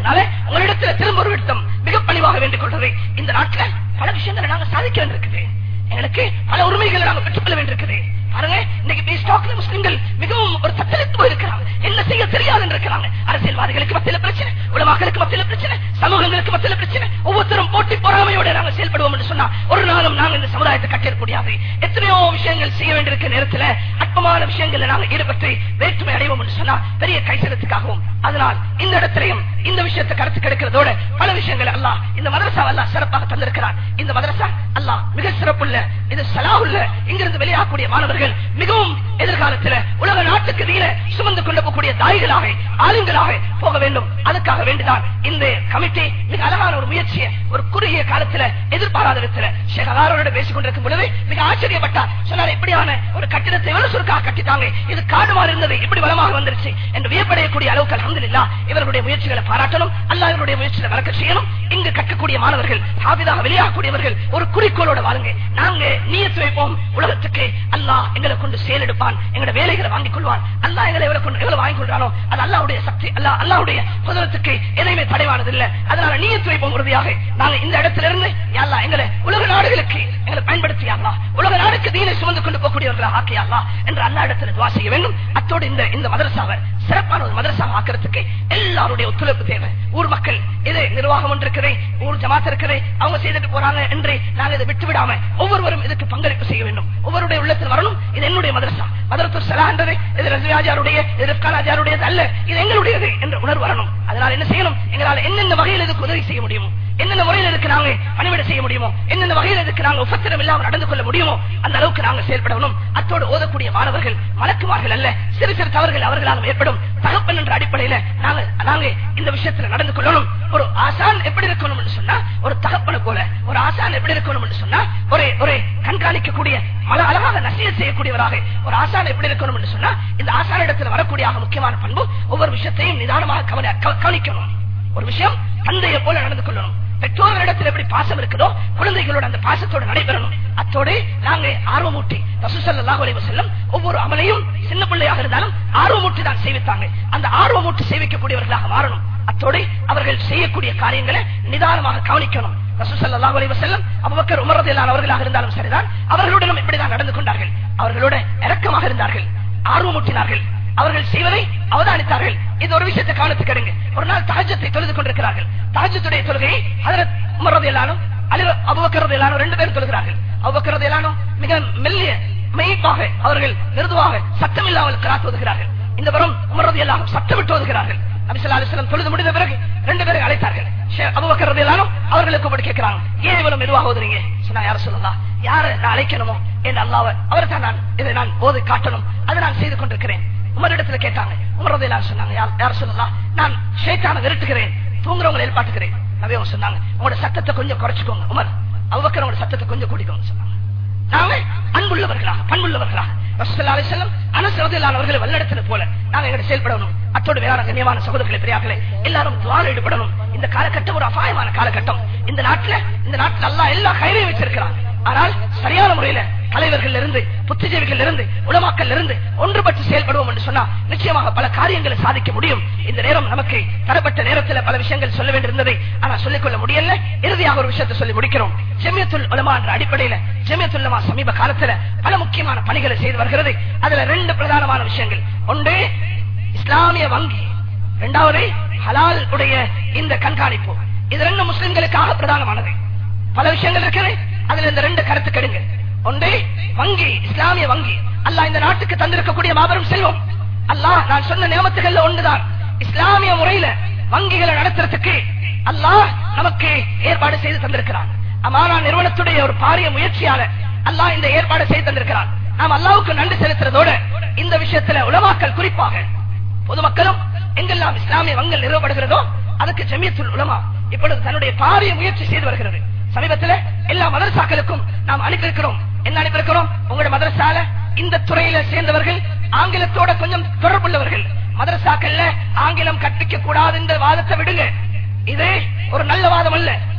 அதனால உங்களிடத்துல திரும்ப ஒரு விட்டம் மிக பணிவாக வேண்டிக் கொள்றது. இந்த நாட்டில் பல விஷயங்களை நாங்க சாதிக்க வேண்டியிருக்குது. எங்களுக்கு பல உரிமைகளை நாங்க பெற்றுக்கொள்ள வேண்டியிருக்குது. பாருங்க, இன்னைக்கு முஸ்லிம்கள் மிகவும் ஒரு தத்தளித்து போயிருக்கிறாங்க. என்ன செய்ய தெரியாது இருக்கிறாங்க. அரசியல்வாதிகளுக்கு மத்தியில பிரச்சனை, உலமாக்களுக்கு மத்தியில பிரச்சனை, சமூகங்களுக்கு மத்தியில பிரச்சனை. ஒவ்வொருத்தரும் போட்டி பொறாமையோட நாங்க செயல்படுவோம் என்று சொன்னா ஒரு நாளும் நாங்க இந்த சமுதாயத்தை கட்டிட முடியாது. எத்தனையோ விஷயங்கள் செய்ய வேண்டியிருக்க நேரத்தில் அற்பமான விஷயங்களை நாங்க ஈடுபட்டு வேற்றுமை அடைவோம் என்று சொன்னா பெரிய கைசலத்துக்காகவும். அதனால் இந்த இடத்திலையும் இந்த விஷயத்தை கருத்து கெடுக்கிறதோட பல விஷயங்கள் அல்லாஹ் இந்த மதரசா அல்லாஹ் சிறப்பாக தந்திருக்கிறார். இந்த மதரசா அல்லாஹ் மிக சிறப்புள்ள, இது சலாஹுல்ல, இங்கிருந்து வெளியாகக்கூடிய மாணவர்கள் மிகவும் எதிர்காலத்தில் உலக நாட்டுக்கு தீன சுமந்து கொண்டு போகக்கூடிய தாய்களாக ஆளுங்களாக போக வேண்டும். அதுக்காக வேண்டிதான் இந்த கமிட்டி மிக அழகான ஒரு முயற்சியை ஒரு குறுகிய காலத்தில் எதிர்பாராத விதத்தில் ஷேகரோட பேசிக் கொண்டிருக்கும் பொழுது மிக ஆச்சரியப்பட்டார். சொன்னார், எப்படியான ஒரு கட்டிடத்தை எவ்வளவு சுருக்காக கட்டிட்டாங்க, இது காடுமாறு இருந்தது இப்படி வளமாக வந்துருச்சு என்று வியப்படையக்கூடிய அளவுக்கு அல்ஹம்துலில்லாஹ் இவர்களுடைய முயற்சிகளை பாராட்டணும். அல்லாஹ் இவருடைய முயற்சிகளை வளர்க்க செய்யணும். இங்கு கட்டக்கூடிய மாணவர்கள் ஹாஃபிதாக வெளியாகக்கூடியவர்கள் ஒரு குறிக்கோளோட வாழுங்க. நாங்க நியத்து வைப்போம், உலகத்துக்கு அல்லாஹ் எங்களை கொண்டு செயலெடுப்பான், எங்களுடைய வேலைகளை வாங்கிக் கொள்வான். அல்லாஹ் எங்களை எவ்வளவு வாங்கிக் கொள்றானோ அது அல்லாஹ்வுடைய சக்தி, அல்லாஹ்வுடைய குதிரத்துக்கு எதையுமே தடைவானது இல்லை. அதனால நியத்து வைப்போம் உறுதியாக. நாங்க இந்த இடத்திலிருந்து அல்லாஹ் எங்களை உலக நாடுகளுக்கு எங்களை பயன்படுத்தி அல்லாஹ் உலக நாடுக்கு தீனை சுமந்து கொண்டு போகக்கூடியவர்களாக ஆக்கி அல்லாஹ் என்று அல்லாஹ் இடத்துல துஆ செய்ய வேண்டும். அத்தோடு இந்த மதரசாவை சிறப்பான ஒரு மதரசா ஆக்கிறதுக்கு எல்லாருடைய ஒத்துழைப்பு தேவை. ஊர் மக்கள் இது நிர்வாகம் ஒன்று இருக்குது, ஊர் ஜமாத் இருக்குது, அவங்க செய்துட்டு போறாங்க என்று நாங்கள் இதை விட்டு விடாம ஒவ்வொருவரும் இதுக்கு பங்களிப்பு செய்ய வேண்டும். ஒவ்வொருடைய உள்ளத்தில் வரணும், இது என்னுடைய மதரசா, மதரத்துல் ஸலாஹ் என்றது இது ரஸ்வியாஜாருடைய, இது ரிஃப்கானாஜாருடையது அல்ல, இது எங்களுடையது என்ற உணர்வு வரணும். அதனால என்ன செய்யணும், எங்களால் என்னென்ன வகையில் இதுக்கு உதவி செய்ய முடியுமோ, என்னென்ன முறையில் இதுக்கு நாங்க பணிவிட செய்ய முடியுமோ, என்னென்ன வகையில் இதுக்கு நாங்க உபத்திரம் இல்லாமல் நடந்து கொள்ள முடியுமோ அந்த அளவுக்கு நாங்கள் செயல்படணும். அத்தோடு ஓதக்கூடிய மாணவர்கள் மலக்குமார்கள் அல்ல, சிறு சிறு தவறுகள் அவர்களால் ஏற்படும். தகப்பன் என்ற அடிப்படையில நாங்க இந்த விஷயத்துல நடந்து கொள்ளணும். ஒரு ஆசான் எப்படி இருக்கணும் என்று சொன்னா, ஒரு தகப்பனை போல ஒரு ஆசான் எப்படி இருக்கணும் என்று சொன்னா, ஒரு கண்காணிக்கக்கூடிய அழகாக நசீஹத் செய்யக்கூடியவராக ஒரு ஆசான் எப்படி இருக்கணும் என்று சொன்னா, இந்த ஆசான் இடத்துல வரக்கூடிய முக்கியமான பண்பு ஒவ்வொரு விஷயத்தையும் நிதானமாக கவனிக்கணும். ஒரு விஷயம் தந்தையை போல நடந்து கொள்ளணும். பெற்றோர்களிடத்தில் எப்படி பாசம் இருக்குதோ குழந்தைகளோட அந்த பாசத்தோடு நடைபெறணும். அத்தோடு நாங்க ஆர்வமூட்டி ரசூல் ஸல்லல்லாஹு அலைஹி வஸல்லம் ஒவ்வொரு அமலையும் சின்ன பிள்ளையாக இருந்தாலும் ஆர்வமூட்டி தான் செய்வித்தாங்க. அந்த ஆர்வமூட்டி சேவிக்கக்கூடியவர்களாக மாறணும். அத்தோடு அவர்கள் செய்யக்கூடிய காரியங்களை நிதானமாக கவனிக்கணும். ரசூல் ஸல்லல்லாஹு அலைஹி வஸல்லம் அபூபக்கர் உமர் ரலியல்லாஹு அன்ஹு அவர்களாக இருந்தாலும் சரிதான், அவர்களுடனும் இப்படிதான் நடந்து கொண்டார்கள். அவர்களோட இரக்கமாக இருந்தார்கள், ஆர்வமூட்டினார்கள், அவர்கள் செய்வதை அவதானித்தார்கள். இது ஒரு விஷயத்தை கவனத்துக்கு எடுங்க. ஒரு நாள் தஹஜ்ஜத்தை தொழுது கொண்டிருக்கிறார்கள். தஹஜ்ஜுடைய தொழுகையை ஹஜ்ரத் உமர் ரலியல்லாஹு அன்ஹு அபூபக்கர் ரலியல்லாஹு அன்ஹு 2 பேரும் தொழுகிறார்கள். அபூபக்கர் ரலியல்லாஹு அன்ஹு மிக மெல்லிய மெய்ப்பாக அவர்கள் மிருதுவாக சத்தமில்லாமல் கிராத் ஓதுகிறார்கள். இந்த புறம் உமர் ரலியல்லாஹு அன்ஹு சத்தமிட்டு ஓதுகிறார்கள். நபி ஸல்லல்லாஹு அலைஹி வஸல்லம் தொழுது முடிந்த பிறகு 2 பேரை அழைத்தார்கள். அபூபக்கர் ரலியல்லாஹு அன்ஹு அவர்களுக்கு போய் கேட்கிறாங்க, ஏன் இவ்வளவு மெதுவாக ஓதுறீங்க? சொன்னா, யார் ரசூலுல்லாஹ், யாரை நான் அழைக்கணுமோ என்று அல்லாஹ் அவர்தான் இதை நான் ஓதி காட்டணும், அதை நான் செய்து கொண்டிருக்கிறேன். உமரிடத்துல கேட்டாங்க. உமர் ரலியல்லாஹு சொன்னாங்க, யார் ரசூலுல்லாஹ், நான் ஷைத்தானை விரட்டுகிறேன், தூங்குறவங்களை எழுப்பாட்டுகிறேன். நபி அவங்க சொன்னாங்க, உங்களோட சத்தத்தை கொஞ்சம் குறைச்சுக்கோங்க உமர். அபூபக்கர் உங்களோட சத்தத்தை கொஞ்சம் கூட்டிக்கோங்க சொன்னாங்க. நாங்க அன்புள்ளவர்களாக பண்புள்ளவர்களாக ரசூல் ஸல்லல்லாஹு அலைஹி வஸல்லம் அனஸ் ரலியல்லாஹு அவர்களை வல்லடத்துல போல நாங்க எங்க செயல்படணும். அத்தோடு வேற கண்ணியமான சகோதரர்களே, பெரியார்களே, எல்லாரும் துஆல ஈடுபடணும். இந்த காலகட்டம் ஒரு அபாயமான காலகட்டம். இந்த நாட்டுல அல்லாஹ் எல்லா கைரையும் வச்சிருக்கிறான். ஆனால் சரியான முறையில தலைவர்கள் இருந்து புத்திஜீவிகள் இருந்து உலமாக்கள் இருந்து ஒன்றுபட்டு செயல்படுவோம் என்று சொன்னா நிச்சயமாக பல காரியங்களை சாதிக்க முடியும். இந்த நேரம் நமக்கு தரப்பட்ட நேரத்தில் பல விஷயங்கள் சொல்ல வேண்டியிருந்ததை ஆனா சொல்லிக்கொள்ள முடியல. இறுதியாக ஒரு விஷயத்தை சொல்லி முடிக்கிறோம். ஜமியத்துல் உலமா என்ற அடிப்படையில ஜமியத்துல் உலமா சமீப காலத்துல பல முக்கியமான பணிகளை செய்து வருகிறது. அதுல 2 பிரதானமான விஷயங்கள். ஒன்று இஸ்லாமிய வங்கி, 2வது ஹலால் உடைய இந்த கண்காணிப்பு. இது 2 முஸ்லிம்களுக்காக பிரதானமானது. பல விஷயங்கள் இருக்குது, அதுல இந்த 2 கருத்து கெடுங்க. ஒன்று வங்கி, இஸ்லாமிய வங்கி. அல்லாஹ் இந்த நாட்டுக்கு தந்திருக்கக்கூடிய மாபெரும் செல்வம். அல்லாஹ் நான் சொன்ன நியமத்துகள்ல ஒன்றுதான் இஸ்லாமிய முறையில வங்கிகளை நடத்துறதுக்கு அல்லாஹ் நமக்கு ஏற்பாடு செய்து தந்திருக்கிறான். அமானா நிறுவனத்துடைய ஒரு பாரிய முயற்சியால அல்லாஹ் இந்த ஏற்பாடு செய்து தந்திருக்கிறான். நாம் அல்லாஹ்வுக்கு நன்றி செலுத்துறதோட இந்த விஷயத்துல உலமாக்கள் குறிப்பாக பொதுமக்களும் எங்கெல்லாம் இஸ்லாமிய வங்கி நிறுவப்படுகிறதோ அதுக்கு ஜமியத்துல் உலமா இப்பொழுது தன்னுடைய பாரிய முயற்சி செய்து வருகிறது. சமீபத்தில் எல்லா மதரசாக்களுக்கும் நாம் அனுப்பியிருக்கிறோம். என்ன அனுப்பியிருக்கிறோம்? உங்களோட மதரசால இந்த துறையில சேர்ந்தவர்கள், ஆங்கிலத்தோட கொஞ்சம் தொடர்புள்ளவர்கள், மதரசாக்கள்ல ஆங்கிலம் கற்பிக்க கூடாது இந்த வாதத்தை விடுங்க. இது ஒரு நல்ல வாதம் அல்ல.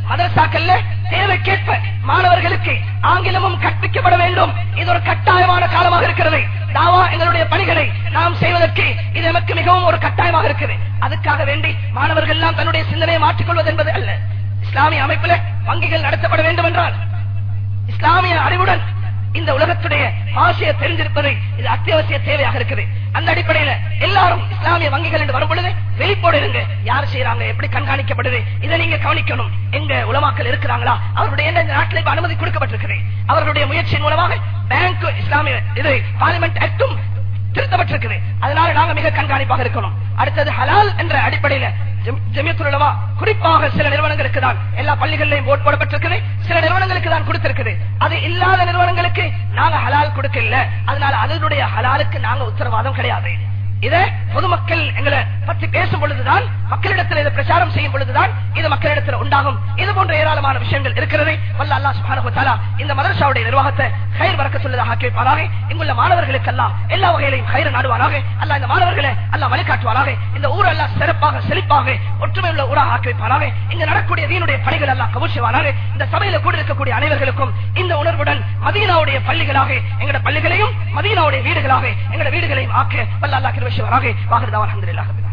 மதரசாக்கள்ல தேவைக்கேற்ப மாணவர்களுக்கு ஆங்கிலமும் கற்பிக்கப்பட வேண்டும். இது ஒரு கட்டாயமான காலமாக இருக்கிறது. தாவா எங்களுடைய பணிகளை நாம் செய்வதற்கு இது நமக்கு மிகவும் ஒரு கட்டாயமாக இருக்குது. அதுக்காக வேண்டி மாணவர்கள் எல்லாம் தன்னுடைய சிந்தனையை மாற்றிக்கொள்வது என்பது அல்ல. இஸ்லாமிய அமைப்பில் வங்கிகள் நடத்தப்பட வேண்டும் என்றால் இஸ்லாமிய அறிவுடன் இந்த உலகத்துடைய ஆசையை தெரிஞ்சிருப்பது இது அத்தியாவசிய தேவையாக இருக்குது. அந்த அடிப்படையில எல்லாரும் இஸ்லாமிய வங்கிகள் என்று வரும் பொழுது வெளிப்போடு இருங்க. யார் செய்யறாங்க, எப்படி கண்காணிக்கப்படுது, இதை நீங்க கவனிக்கணும். எங்க உலமாக்கள் இருக்கிறாங்களா, அவருடைய நாட்டில் அனுமதி கொடுக்கப்பட்டிருக்கிறது. அவர்களுடைய முயற்சியின் மூலமாக பேங்க் இஸ்லாமிய இது பார்லிமெண்ட் ஆக்டும் திருத்தப்பட்டிருக்குது. அதனால நாங்க மிக கண்காணிப்பாக இருக்கணும். அடுத்தது ஹலால் என்ற அடிப்படையில ஜமியத்துல் உலமா குறிப்பாக சில நிறுவனங்களுக்கு தான் எல்லா பள்ளிகளிலும் போர்டு போடப்பட்டிருக்குது. சில நிறுவனங்களுக்கு தான் கொடுத்திருக்குது. அது இல்லாத நிறுவனங்களுக்கு நாங்க ஹலால் கொடுக்கல. அதனால அதனுடைய ஹலாலுக்கு நாங்க உத்தரவாதம் கிடையாது. இதை பொதுமக்கள் எங்களை பற்றி பேசும் பொழுதுதான், மக்களிடத்தில் இதை பிரச்சாரம் செய்யும் பொழுதுதான் இது மக்களிடத்தில் உண்டாகும். இது போன்ற ஏராளமான விஷயங்கள் இருக்கிறது. வல்ல அல்லாஹ் சுப்ஹானஹு வ தஆலா இந்த மதரசாவுடைய நிர்வாகத்தை கைர் வரக்கத்துள்ளதாக ஆக்கி வைப்பாராக. இங்குள்ள மாணவர்களுக்கு அல்லாஹ் எல்லா வகையிலையும் கைர் நாடுவாராக. அல்லாஹ் இந்த மாணவர்களை அல்லாஹ் வழிகாட்டுவாராக. இந்த ஊர் அல்லாஹ் சிறப்பாக செழிப்பாக ஒற்றுமை உள்ள ஊராக ஆக்கி வைப்பாராக. இங்கு நடக்கூடிய தீனுடைய பணிகள் எல்லாம் கபூல் செய்வாராக. இந்த சபையில கூட இருக்கக்கூடிய அனைவர்களுக்கும் இந்த உணர்வுடன் மதீனாவுடைய பள்ளிகளாக எங்களுடைய பள்ளிகளையும் மதீனாவுடைய வீடுகளாக எங்களுடைய வீடுகளையும் ஆக்க வல்ல அல்லாஹ் கிருபை செய்வாராக. வாஹிர் தஅவானா அல்ஹம்துலில்லாஹ்.